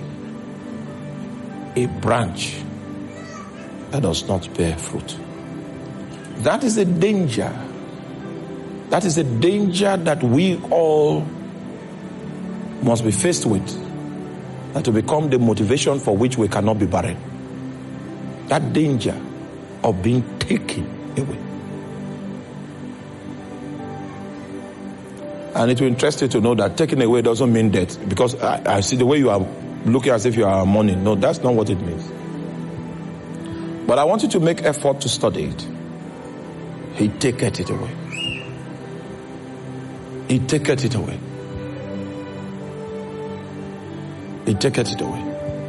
a branch that does not bear fruit? That is a danger. That is a danger that we all must be faced with, that to become the motivation for which we cannot be barren. That danger of being taken away. And it will interest you to know that taken away doesn't mean death. Because I see the way you are looking as if you are mourning. No, that's not what it means. But I want you to make effort to study it. He taketh it away. He taketh it away. He taketh it away.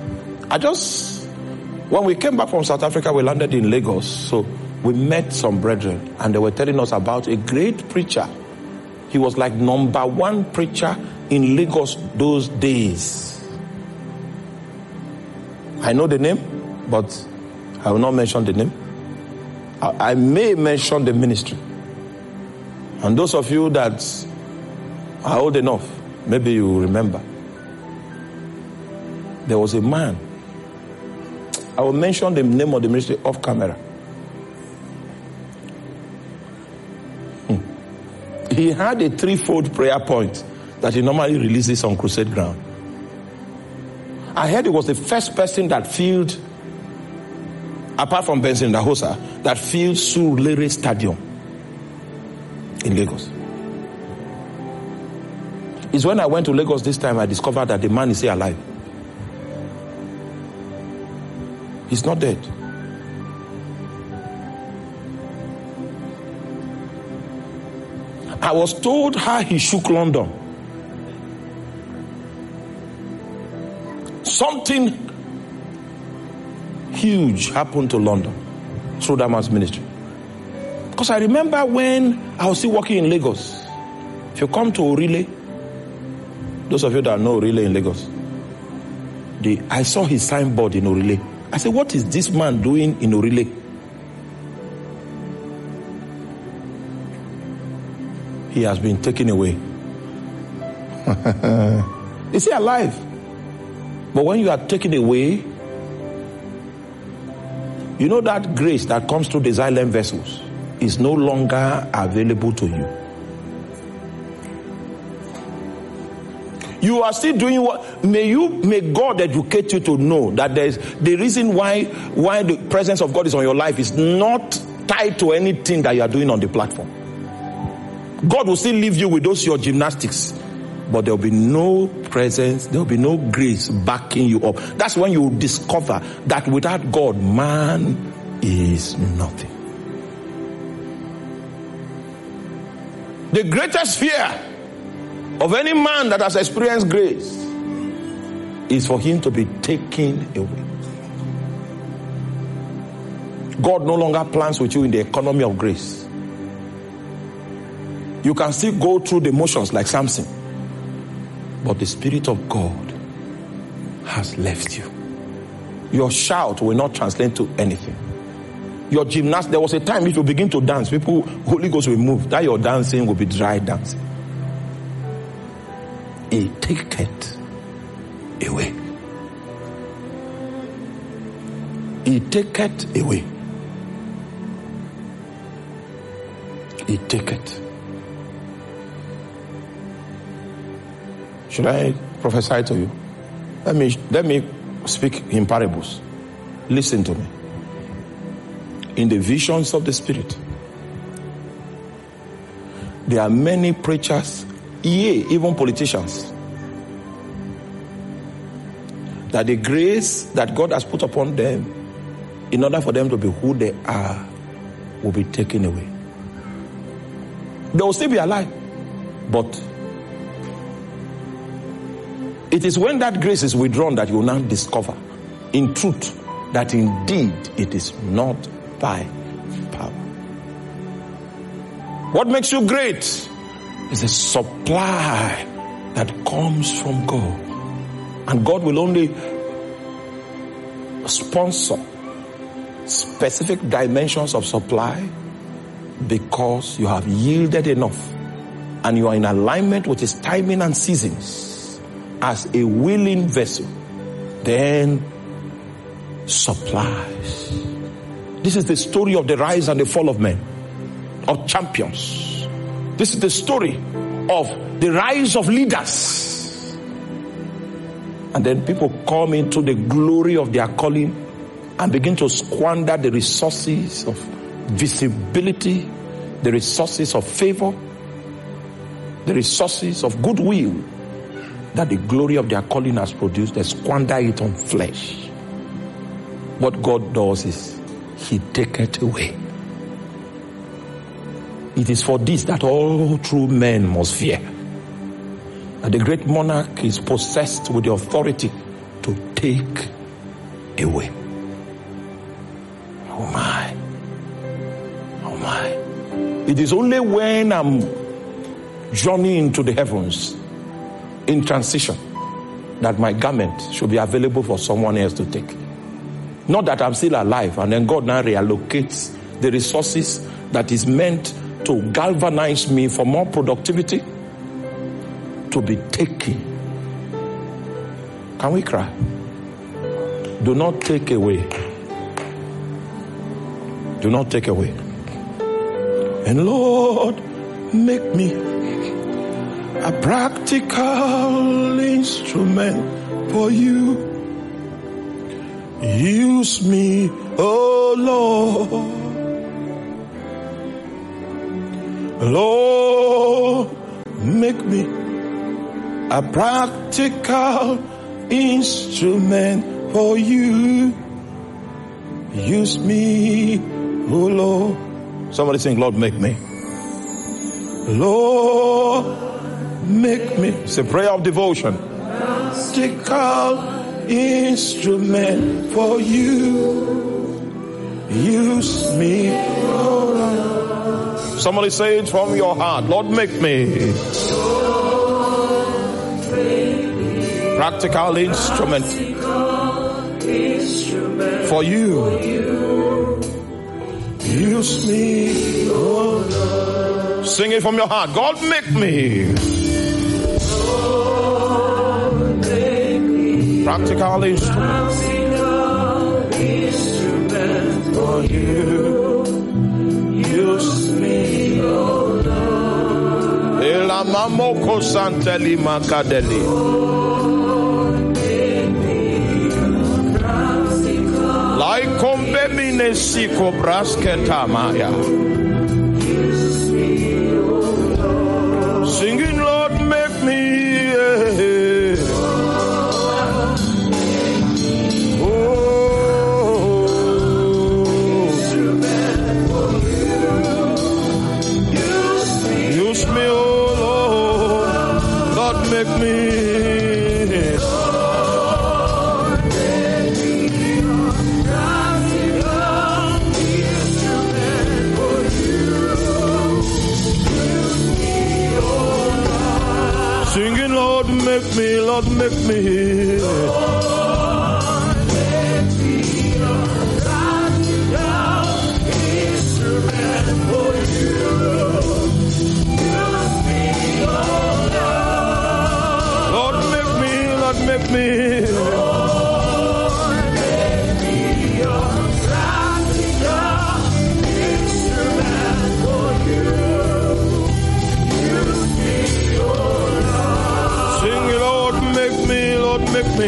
When we came back from South Africa, we landed in Lagos. So we met some brethren and they were telling us about a great preacher. He was like number one preacher in Lagos those days. I know the name, but I will not mention the name. I may mention the ministry. And those of you that are old enough, maybe you will remember. There was a man. I will mention the name of the ministry off camera. He had a threefold prayer point that he normally releases on crusade ground. I heard he was the first person that filled, apart from Benson Dahosa, that filled Surulere Stadium in Lagos. It's when I went to Lagos this time I discovered that the man is still alive. He's not dead. I was told how he shook London. something huge happened to London through that man's ministry. Because I remember when I was still working in Lagos. If you come to Orile, those of you that know Orile in Lagos, I saw his signboard in Orile. I said, what is this man doing in Orile? He has been taken away. Is he alive? But when you are taken away, you know that grace that comes through the silent vessels is no longer available to you. You are still doing what? May God educate you to know that there's the reason why the presence of God is on your life is not tied to anything that you are doing on the platform. God will still leave you with those your gymnastics, but there will be no presence, there will be no grace backing you up. That's when you discover that without God, man is nothing. The greatest fear of any man that has experienced grace is for him to be taken away. God no longer plans with you in the economy of grace. You can still go through the motions like Samson, but the Spirit of God has left you. Your shout will not translate to anything. Your gymnast, there was a time if you begin to dance, people, Holy Ghost will move. That your dancing will be dry dancing. He taketh away. He taketh away. He taketh. Should I prophesy to you? Let me speak in parables. Listen to me. In the visions of the Spirit, there are many preachers, even politicians, that the grace that God has put upon them, in order for them to be who they are, will be taken away. They will still be alive, but it is when that grace is withdrawn that you will now discover, in truth, that indeed it is not by power. What makes you great is a supply that comes from God. And God will only sponsor specific dimensions of supply because you have yielded enough and you are in alignment with His timing and seasons as a willing vessel. Then supplies. This is the story of the rise and the fall of men, of champions. This is the story of the rise of leaders. And then people come into the glory of their calling and begin to squander the resources of visibility, the resources of favor, the resources of goodwill that the glory of their calling has produced. They squander it on flesh. What God does is He taketh away. It is for this that all true men must fear. And the great monarch is possessed with the authority to take away. Oh my. Oh my. It is only when I'm journeying to the heavens in transition that my garment should be available for someone else to take. Not that I'm still alive and then God now reallocates the resources that is meant to galvanize me for more productivity to be taken. Can we cry? Do not take away. Do not take away. And Lord, make me a practical instrument for you. Use me, oh Lord. Lord, make me a practical instrument for you. Use me, oh Lord. Somebody sing, Lord, make me. Lord, make me. It's a prayer of devotion. Practical instrument for you. Use me, oh Lord. Somebody say it from your heart. Lord, make me practical instrument for you. Use me, oh Lord. Sing it from your heart. God, make me practical instrument for you. Use me, oh Lord. Elamamoko santeli makadeli. Like kombemine siko brasketa maya. Singing, Lord, make me. Make me singing, Lord, make me, Lord, make me. Make me, Lord, make me your practical instrument for you. Use me, oh Lord. Sing it, Lord, make me, Lord, make me.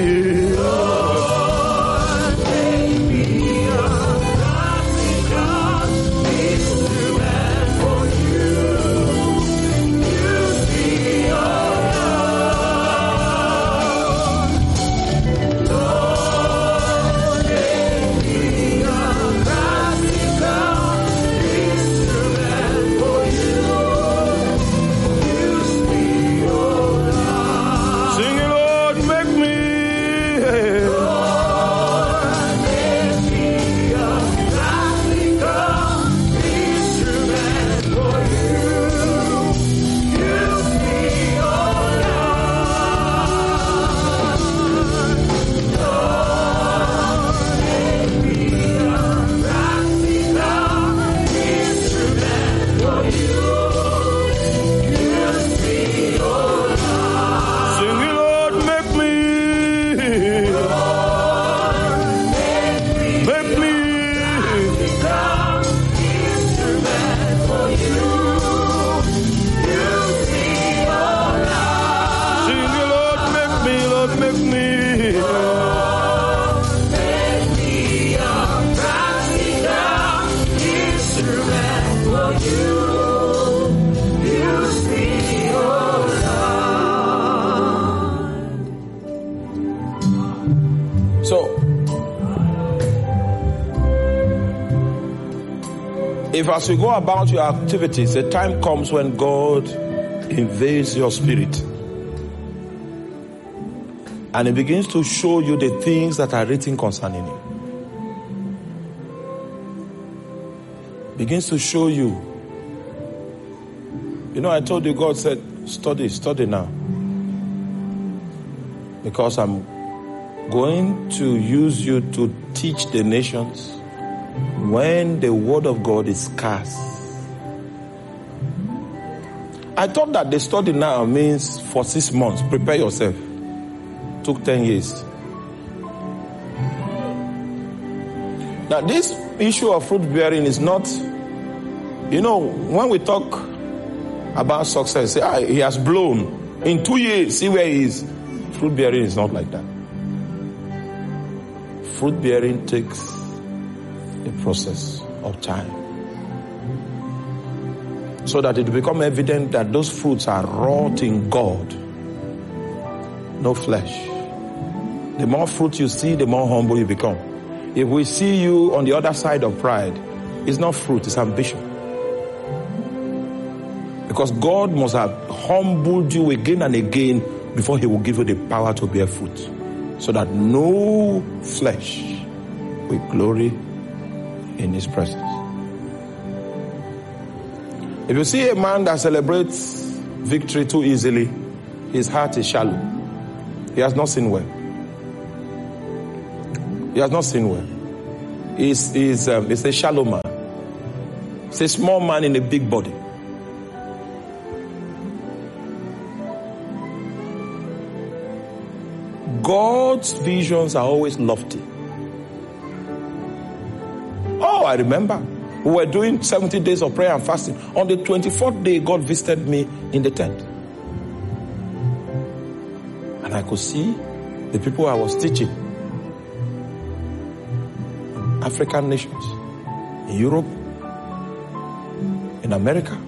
Lord, make me your practical instrument for you. Use me, oh if as you go about your activities, a time comes when God invades your spirit and He begins to show you the things that are written concerning you. Begins to show you. You know, I told you God said, study now. Because I'm going to use you to teach the nations when the word of God is scarce. I thought that the study now means for 6 months. Prepare yourself. Took 10 years. Now this issue of fruit bearing is not, you know, when we talk about success, say, he has blown. In 2 years, see where he is. Fruit bearing is not like that. Fruit bearing takes a process of time, so that it will become evident that those fruits are wrought in God, no flesh. The more fruit you see, the more humble you become. If we see you on the other side of pride, it's not fruit, it's ambition. Because God must have humbled you again and again before He will give you the power to bear fruit. so that no flesh will glory in his presence. If you see a man that celebrates victory too easily, his heart is shallow. He has not seen well. He has not seen well. He's a shallow man. It's a small man in a big body. God's visions are always lofty. Oh, I remember. We were doing 70 days of prayer and fasting. On the 24th day, God visited me in the tent. And I could see the people I was teaching. African nations. In Europe. In America.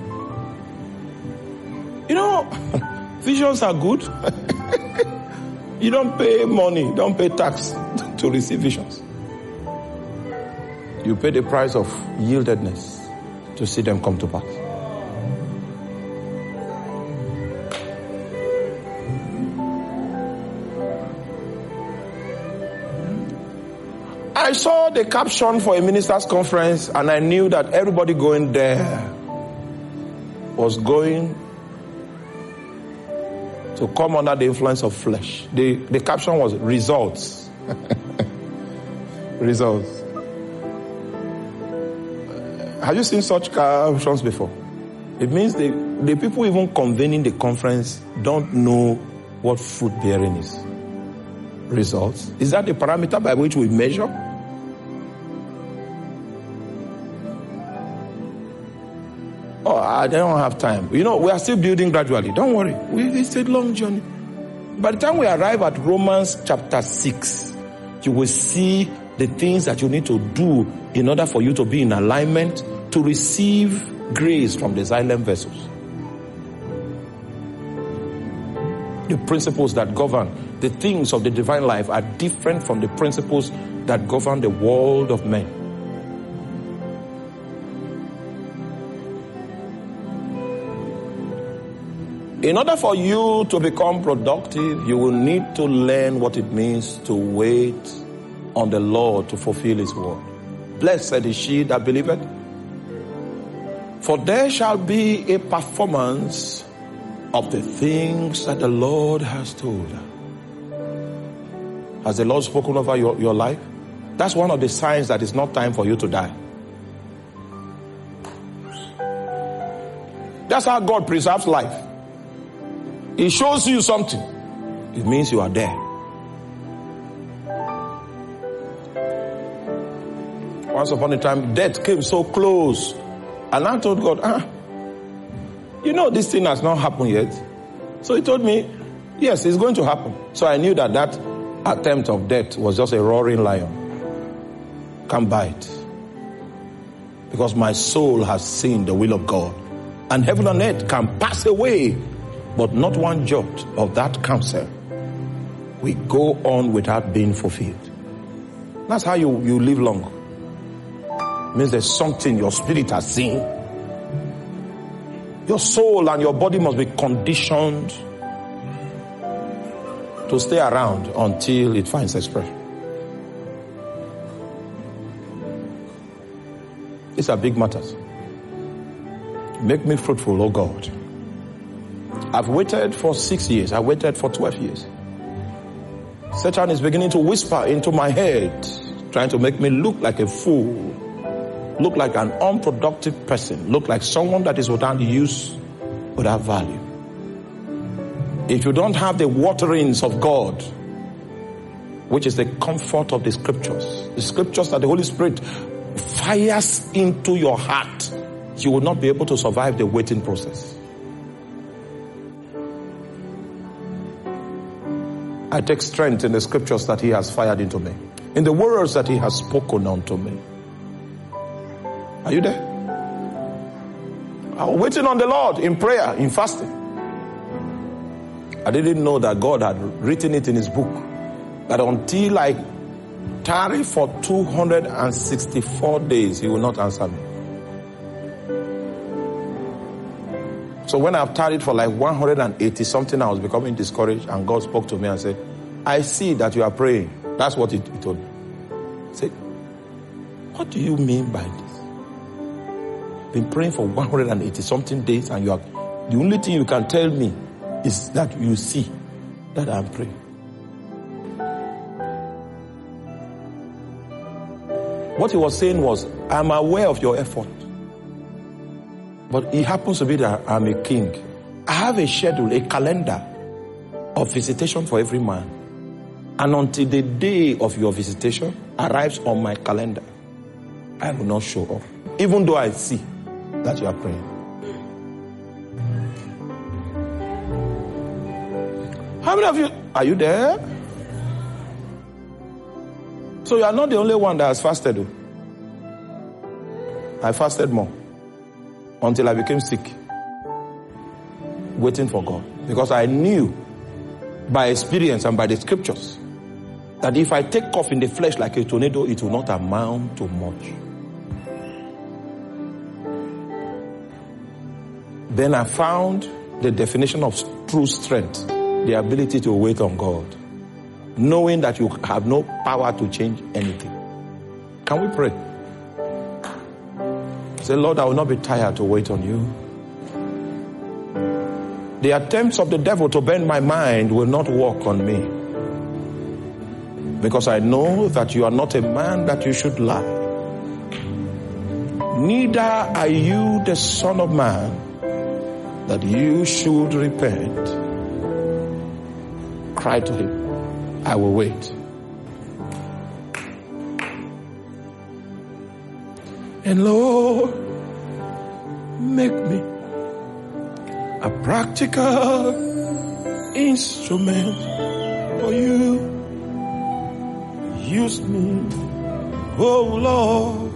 You know, visions are good. You don't pay money, don't pay tax to receive visions. You pay the price of yieldedness to see them come to pass. I saw the caption for a ministers' conference and I knew that everybody going there was going to come under the influence of flesh. The caption was results. Results. Have you seen such captions before? It means the people even convening the conference don't know what fruit bearing is. Results. Is that the parameter by which we measure? Oh, I don't have time. You know, we are still building gradually. Don't worry. It's a long journey. By the time we arrive at Romans chapter 6, you will see the things that you need to do in order for you to be in alignment to receive grace from the silent vessels. The principles that govern the things of the divine life are different from the principles that govern the world of men. In order for you to become productive, you will need to learn what it means to wait on the Lord to fulfill his word. Blessed is she that believeth, for there shall be a performance of the things that the Lord has told her. Has the Lord spoken over your life? That's one of the signs that it's not time for you to die. That's how God preserves life. He shows you something. It means you are there. Once upon a time, death came so close. And I told God, you know this thing has not happened yet. So he told me, yes, it's going to happen. So I knew that attempt of death was just a roaring lion. Can't bite. Because my soul has seen the will of God. And heaven and earth can pass away, but not one jot of that counsel will go on without being fulfilled. That's how you live long. It means there's something your spirit has seen. Your soul and your body must be conditioned to stay around until it finds expression. These are big matters. Make me fruitful, oh God. I've waited for 6 years. I waited for 12 years. Satan is beginning to whisper into my head, trying to make me look like a fool, look like an unproductive person, look like someone that is without use, without value. If you don't have the waterings of God, which is the comfort of the scriptures that the Holy Spirit fires into your heart, you will not be able to survive the waiting process. I take strength in the scriptures that he has fired into me, in the words that he has spoken unto me. Are you there? I'm waiting on the Lord in prayer, in fasting. I didn't know that God had written it in his book, that until I tarry for 264 days, he will not answer me. So when I've tarried for like 180 something, I was becoming discouraged, and God spoke to me and said, I see that you are praying. That's what he told me. Say, what do you mean by this? Been praying for 180 something days, and the only thing you can tell me is that you see that I'm praying. What he was saying was, I'm aware of your effort. But it happens to be that I'm a king. I have a schedule, a calendar of visitation for every man. And until the day of your visitation arrives on my calendar, I will not show up. Even though I see that you are praying. How many of you, are you there? So you are not the only one that has fasted. I fasted more until I became sick, waiting for God. Because I knew by experience and by the scriptures that if I take off in the flesh like a tornado, it will not amount to much. Then I found the definition of true strength, the ability to wait on God, knowing that you have no power to change anything. Can we pray? Say, Lord, I will not be tired to wait on you. The attempts of the devil to bend my mind will not work on me. Because I know that you are not a man that you should lie. Neither are you the Son of Man that you should repent. Cry to him, I will wait. And Lord, make me a practical instrument for you. Use me, oh Lord.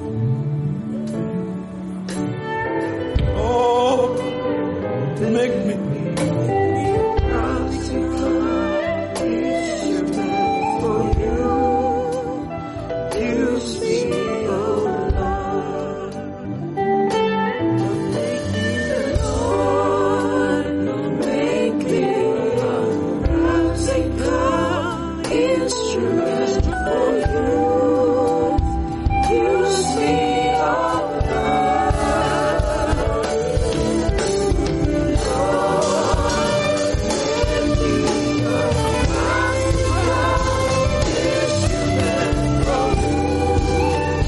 Oh, make me a practical instrument for you. Use me, oh Lord. Make me a practical instrument for you. Use me, oh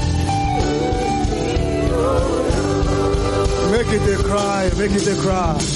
Make it a cry, make it a cry.